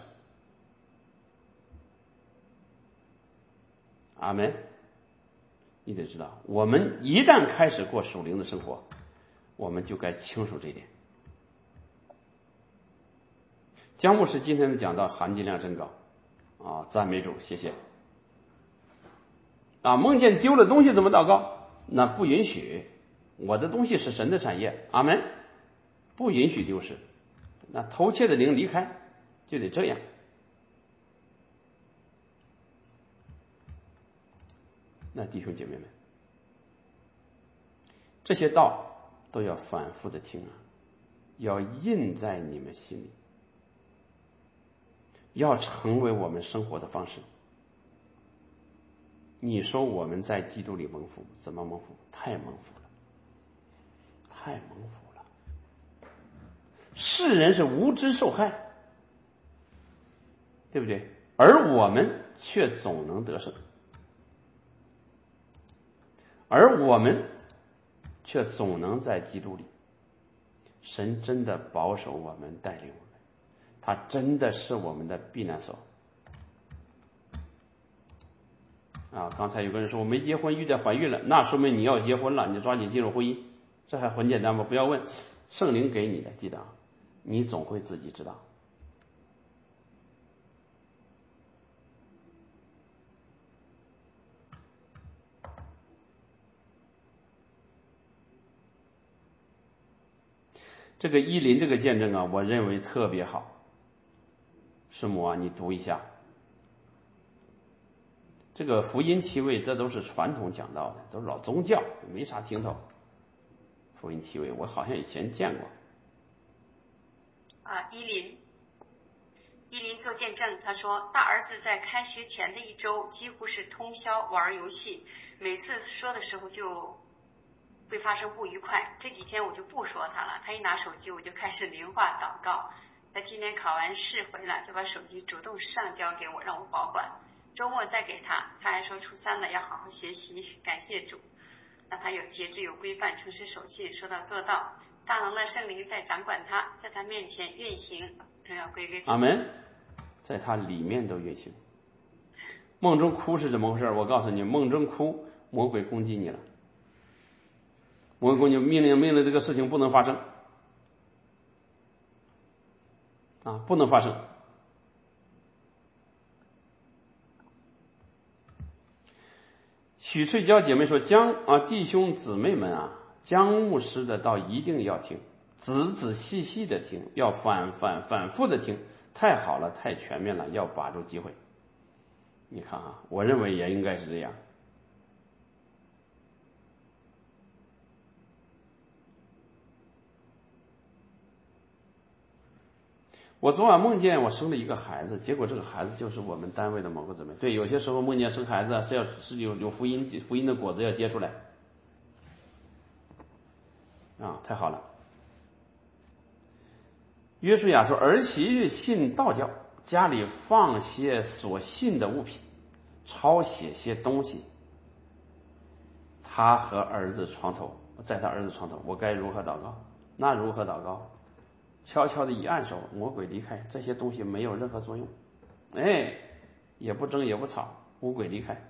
阿们。你得知道，我们一旦开始过属灵的生活，我们就该清楚这一点。江牧师今天的讲道含金量真高啊！赞美主，谢谢。梦见丢了东西怎么祷告？那不允许，我的东西是神的产业，阿们，不允许丢失。那偷窃的灵离开，就得这样。那弟兄姐妹们，这些道都要反复的听啊，要印在你们心里，要成为我们生活的方式。你说我们在基督里蒙福，怎么蒙福？太蒙福了，太蒙福了。世人是无知受害，对不对？而我们却总能得胜，而我们却总能在基督里。神真的保守我们，带领我们，他真的是我们的避难所。刚才有个人说我没结婚，遇见怀孕了，那说明你要结婚了，你抓紧进入婚姻，这还很简单吗？不要问，圣灵给你的，记得你总会自己知道。这个伊林这个见证我认为特别好。师母你读一下。这个福音七位，这都是传统讲道的，都是老宗教，没啥听头。福音七位，我好像以前见过。 伊林做见证，他说大儿子在开学前的一周几乎是通宵玩游戏，每次说的时候就会发生不愉快。这几天我就不说他了，他一拿手机我就开始灵化祷告。他今天考完试回来就把手机主动上交给我，让我保管，周末再给他。他还说初三了要好好学习，感谢主，让他有节制有规范，诚实守信，说到做到。大能的圣灵在掌管他，在他面前运行，荣耀归给主。 阿门。在他里面都运行。梦中哭是怎么回事？我告诉你，梦中哭，魔鬼攻击你了，魔鬼攻击命令这个事情不能发生不能发生。许翠娇姐妹说，弟兄姊妹们江牧师的道一定要听，仔仔细细的听，要反复的听，太好了，太全面了，要把住机会。你看我认为也应该是这样。我昨晚梦见我生了一个孩子，结果这个孩子就是我们单位的某个姊妹。对，有些时候梦见生孩子是有福音的果子要结出来太好了。约书亚说，儿媳信道教，家里放些所信的物品，抄写些东西，他和儿子床头，在他儿子床头，我该如何祷告？那如何祷告？悄悄的一按手，魔鬼离开，这些东西没有任何作用，也不争也不吵，魔鬼离开。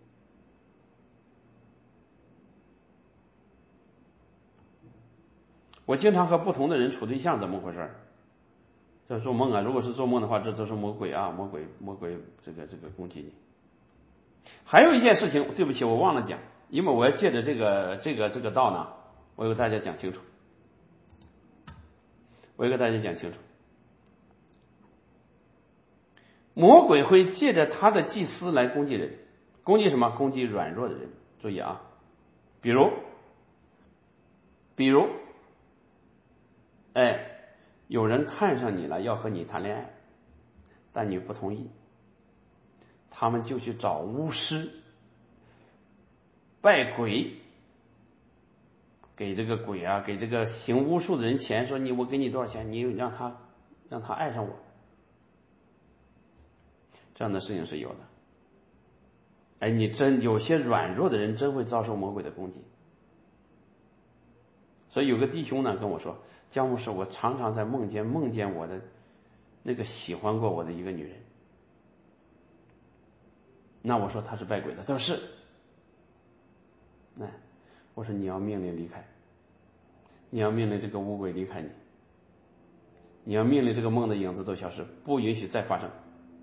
我经常和不同的人处对象，怎么回事？这做梦如果是做梦的话，这都是魔鬼魔鬼这个攻击你。还有一件事情，对不起，我忘了讲，因为我要借着这个道呢，我给大家讲清楚。 我也给大家讲清楚，魔鬼会借着他的祭司来攻击人，攻击什么？攻击软弱的人。注意啊，比如，有人看上你了，要和你谈恋爱，但你不同意，他们就去找巫师拜鬼，给这个鬼啊，给这个行巫术的人钱，说我给你多少钱，你让他爱上我，这样的事情是有的。有些软弱的人真会遭受魔鬼的攻击。所以有个弟兄呢跟我说，姜牧师，我常常在梦见我的那个喜欢过我的一个女人。那我说他是拜鬼的，他说是。我说你要命令离开，你要命令这个乌鬼离开你，你要命令这个梦的影子都消失，不允许再发生，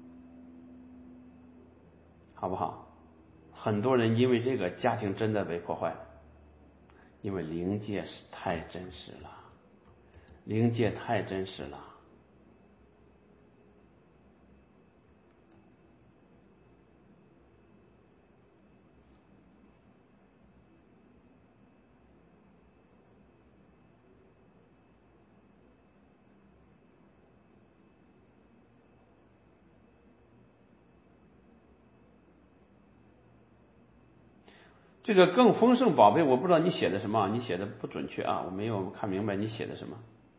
好不好？很多人因为这个家庭真的被破坏了，因为灵界是太真实了，灵界太真实了。这个更丰盛宝贝，我不知道你写的什么，你写的不准确啊，我没有看明白你写的什么。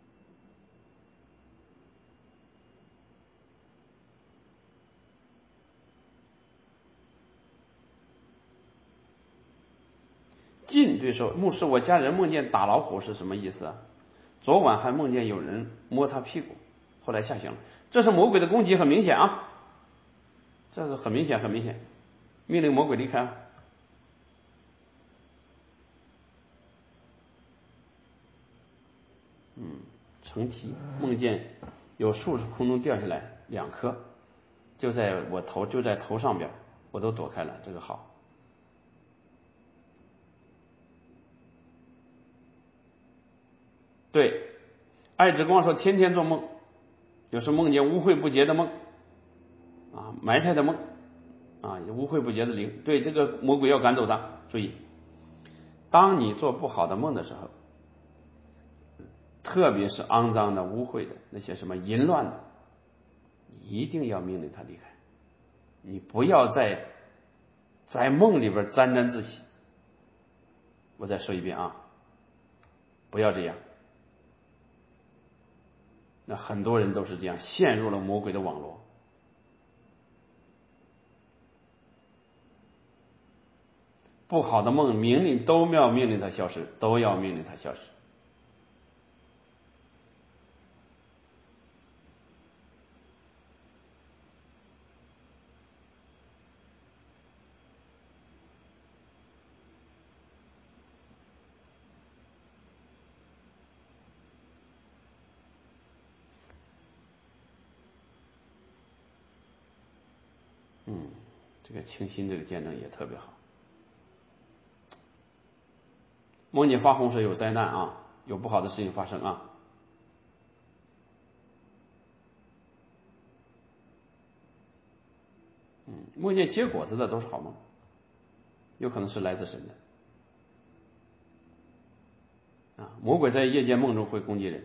近对说，牧师，我家人梦见打老虎是什么意思啊？昨晚还梦见有人摸他屁股，后来吓醒了，这是魔鬼的攻击，很明显啊，这是很明显，命令魔鬼离开啊。成奇梦见有树从空中掉下来2颗，就在头上边，我都躲开了，这个好。对，爱之光说天天做梦，有时梦见污秽不洁的梦啊，埋汰的梦啊，污秽不洁的灵，对，这个魔鬼要赶走他。注意，当你做不好的梦的时候，特别是肮脏的、污秽的那些什么淫乱的，一定要命令他离开，你不要在梦里边沾沾自喜。我再说一遍啊，不要这样。那很多人都是这样，陷入了魔鬼的网络。不好的梦都要命令它消失，都要命令它消失。这个清新这个见证也特别好。梦见发洪水有灾难啊，有不好的事情发生啊。梦见结果子的都是好梦，有可能是来自神的啊。魔鬼在夜间梦中会攻击人。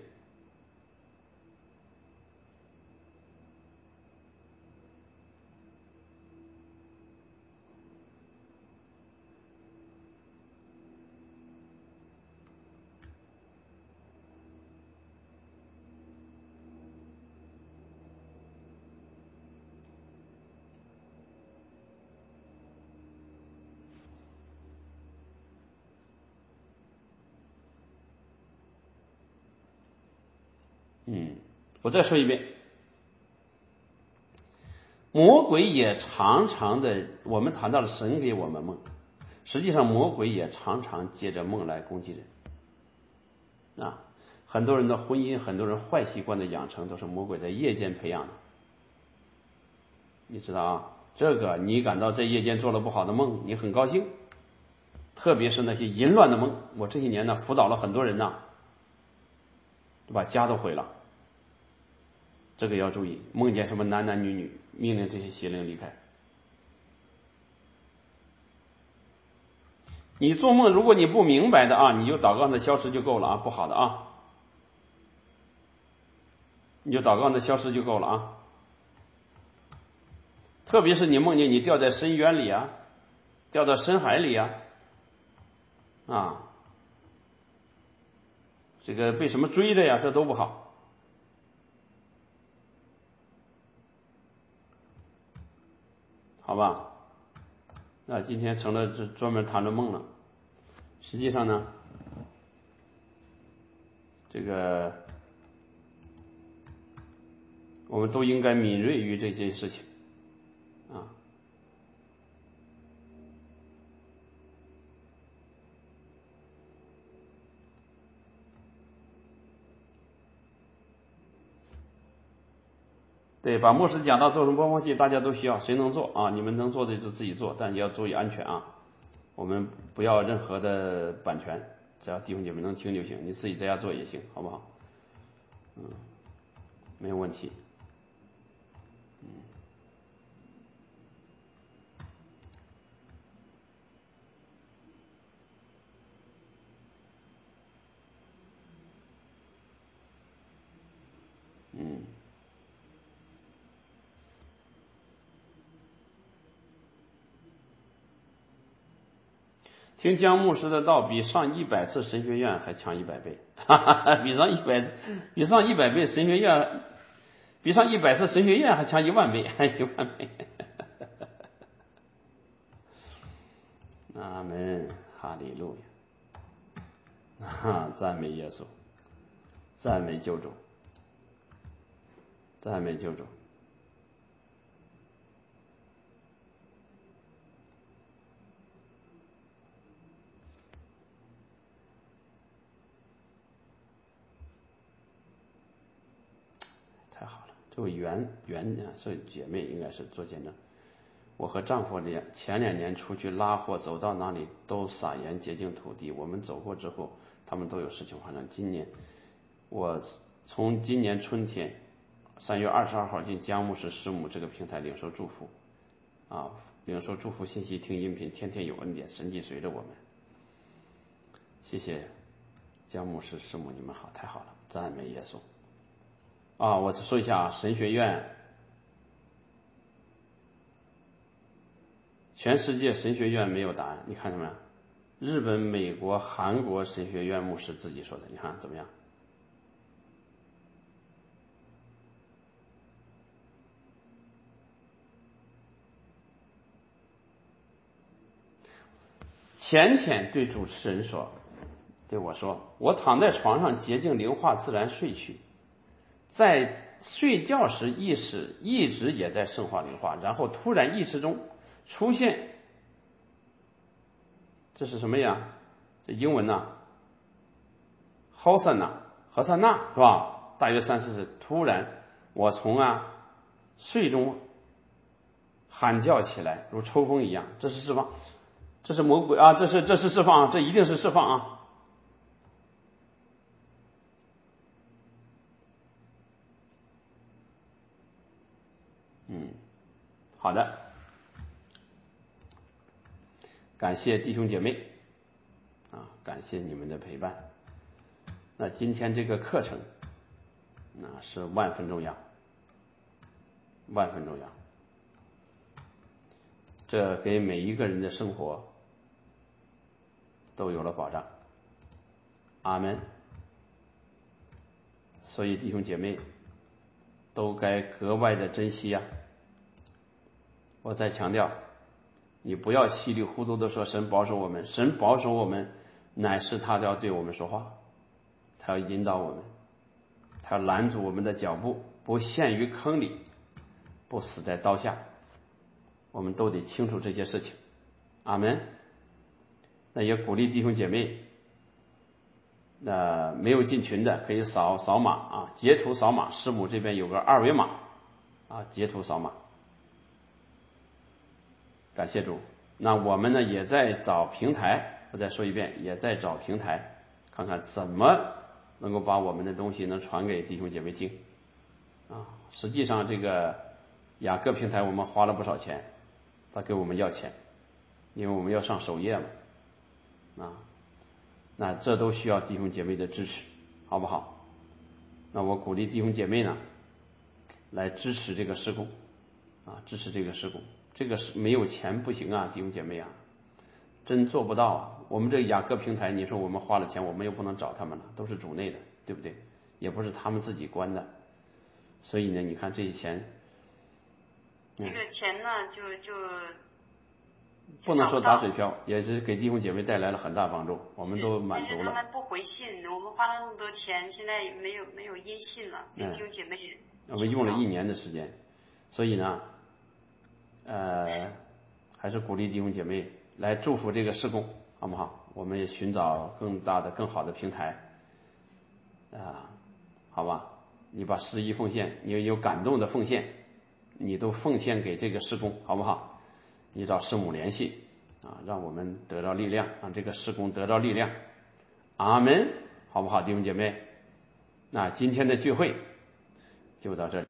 我再说一遍，魔鬼也常常的，我们谈到了神给我们梦，实际上魔鬼也常常借着梦来攻击人啊。很多人的婚姻，很多人坏习惯的养成，都是魔鬼在夜间培养的。你知道啊，这个你感到在夜间做了不好的梦，你很高兴，特别是那些淫乱的梦。我这些年呢，辅导了很多人呢，把家都毁了。 这个要注意，梦见什么男男女女，命令这些邪灵离开。你做梦如果你不明白的啊，你就祷告它消失就够了啊，不好的啊，你就祷告它消失就够了啊。特别是你梦见你掉在深渊里啊，掉到深海里啊，这个被什么追着呀，这都不好。好吧，那今天成了专门谈论梦了。实际上呢，这个我们都应该敏锐于这些事情啊。对，把牧师讲道做成播放器，大家都需要，谁能做啊？你们能做的就自己做，但你要注意安全啊。我们不要任何的版权，只要弟兄姐妹能听就行，你自己在家做也行，好不好？没有问题。听姜牧师的道比上100次神学院还强100倍，比上100倍神学院，比上100次神学院还强10000倍，1万倍。阿门，哈利路亚，赞美耶稣，赞美救主，赞美救主。太好了，这位这姐妹应该是做见证。我和丈夫前2年出去拉货，走到哪里都撒盐洁净土地。我们走过之后，他们都有事情发生。我从今年春天3月22号进姜牧师师母这个平台领受祝福领受祝福信息，听音频，天天有恩典，神迹随着我们。谢谢姜牧师师母，你们好，太好了，赞美耶稣。我说一下神学院，全世界神学院没有答案，你看什么呀？日本、美国、韩国神学院牧师自己说的，你看怎么样？浅浅对主持人说，对我说，我躺在床上洁净灵化自然睡去，在睡觉时意识一直也在圣化灵化，然后突然意识中出现，这是什么呀？这英文呢？Hosanna 是吧？大约3-4次，突然我从睡中喊叫起来，如抽风一样，这是释放，这是魔鬼啊！这是释放，这一定是释放啊！好的，感谢弟兄姐妹感谢你们的陪伴。那今天这个课程是万分重要，万分重要，这给每一个人的生活都有了保障。阿门。所以弟兄姐妹都该格外的珍惜我再强调，你不要稀里糊涂的说神保守我们，神保守我们乃是他要对我们说话，他要引导我们，他要拦阻我们的脚步，不陷于坑里，不死在刀下。我们都得清楚这些事情。阿门。那也鼓励弟兄姐妹，没有进群的可以扫码截图扫码，师母这边有个2维码截图扫码。感谢主。那我们呢也在找平台，我再说一遍，也在找平台，看看怎么能够把我们的东西能传给弟兄姐妹听实际上这个雅各平台我们花了不少钱，他给我们要钱，因为我们要上首页嘛，那这都需要弟兄姐妹的支持，好不好？那我鼓励弟兄姐妹呢，来支持这个事工，支持这个事工，这个是没有钱不行啊，弟兄姐妹啊，真做不到啊。我们这个雅各平台，你说我们花了钱，我们又不能找他们了，都是主内的，对不对？也不是他们自己关的，所以呢，你看这些钱， 这个钱呢，就不能说打水漂，也是给弟兄姐妹带来了很大帮助，我们都满足了。 但是他们不回信，我们花了那么多钱，现在没有音信了，弟兄姐妹也我们用了1年的时间，所以呢，还是鼓励弟兄姐妹来祝福这个事工，好不好？我们也寻找更大的、更好的平台，好吧？你把11奉献，你有感动的奉献，你都奉献给这个事工，好不好？你找师母联系让我们得到力量，让这个事工得到力量。阿门，好不好，弟兄姐妹？那今天的聚会就到这里。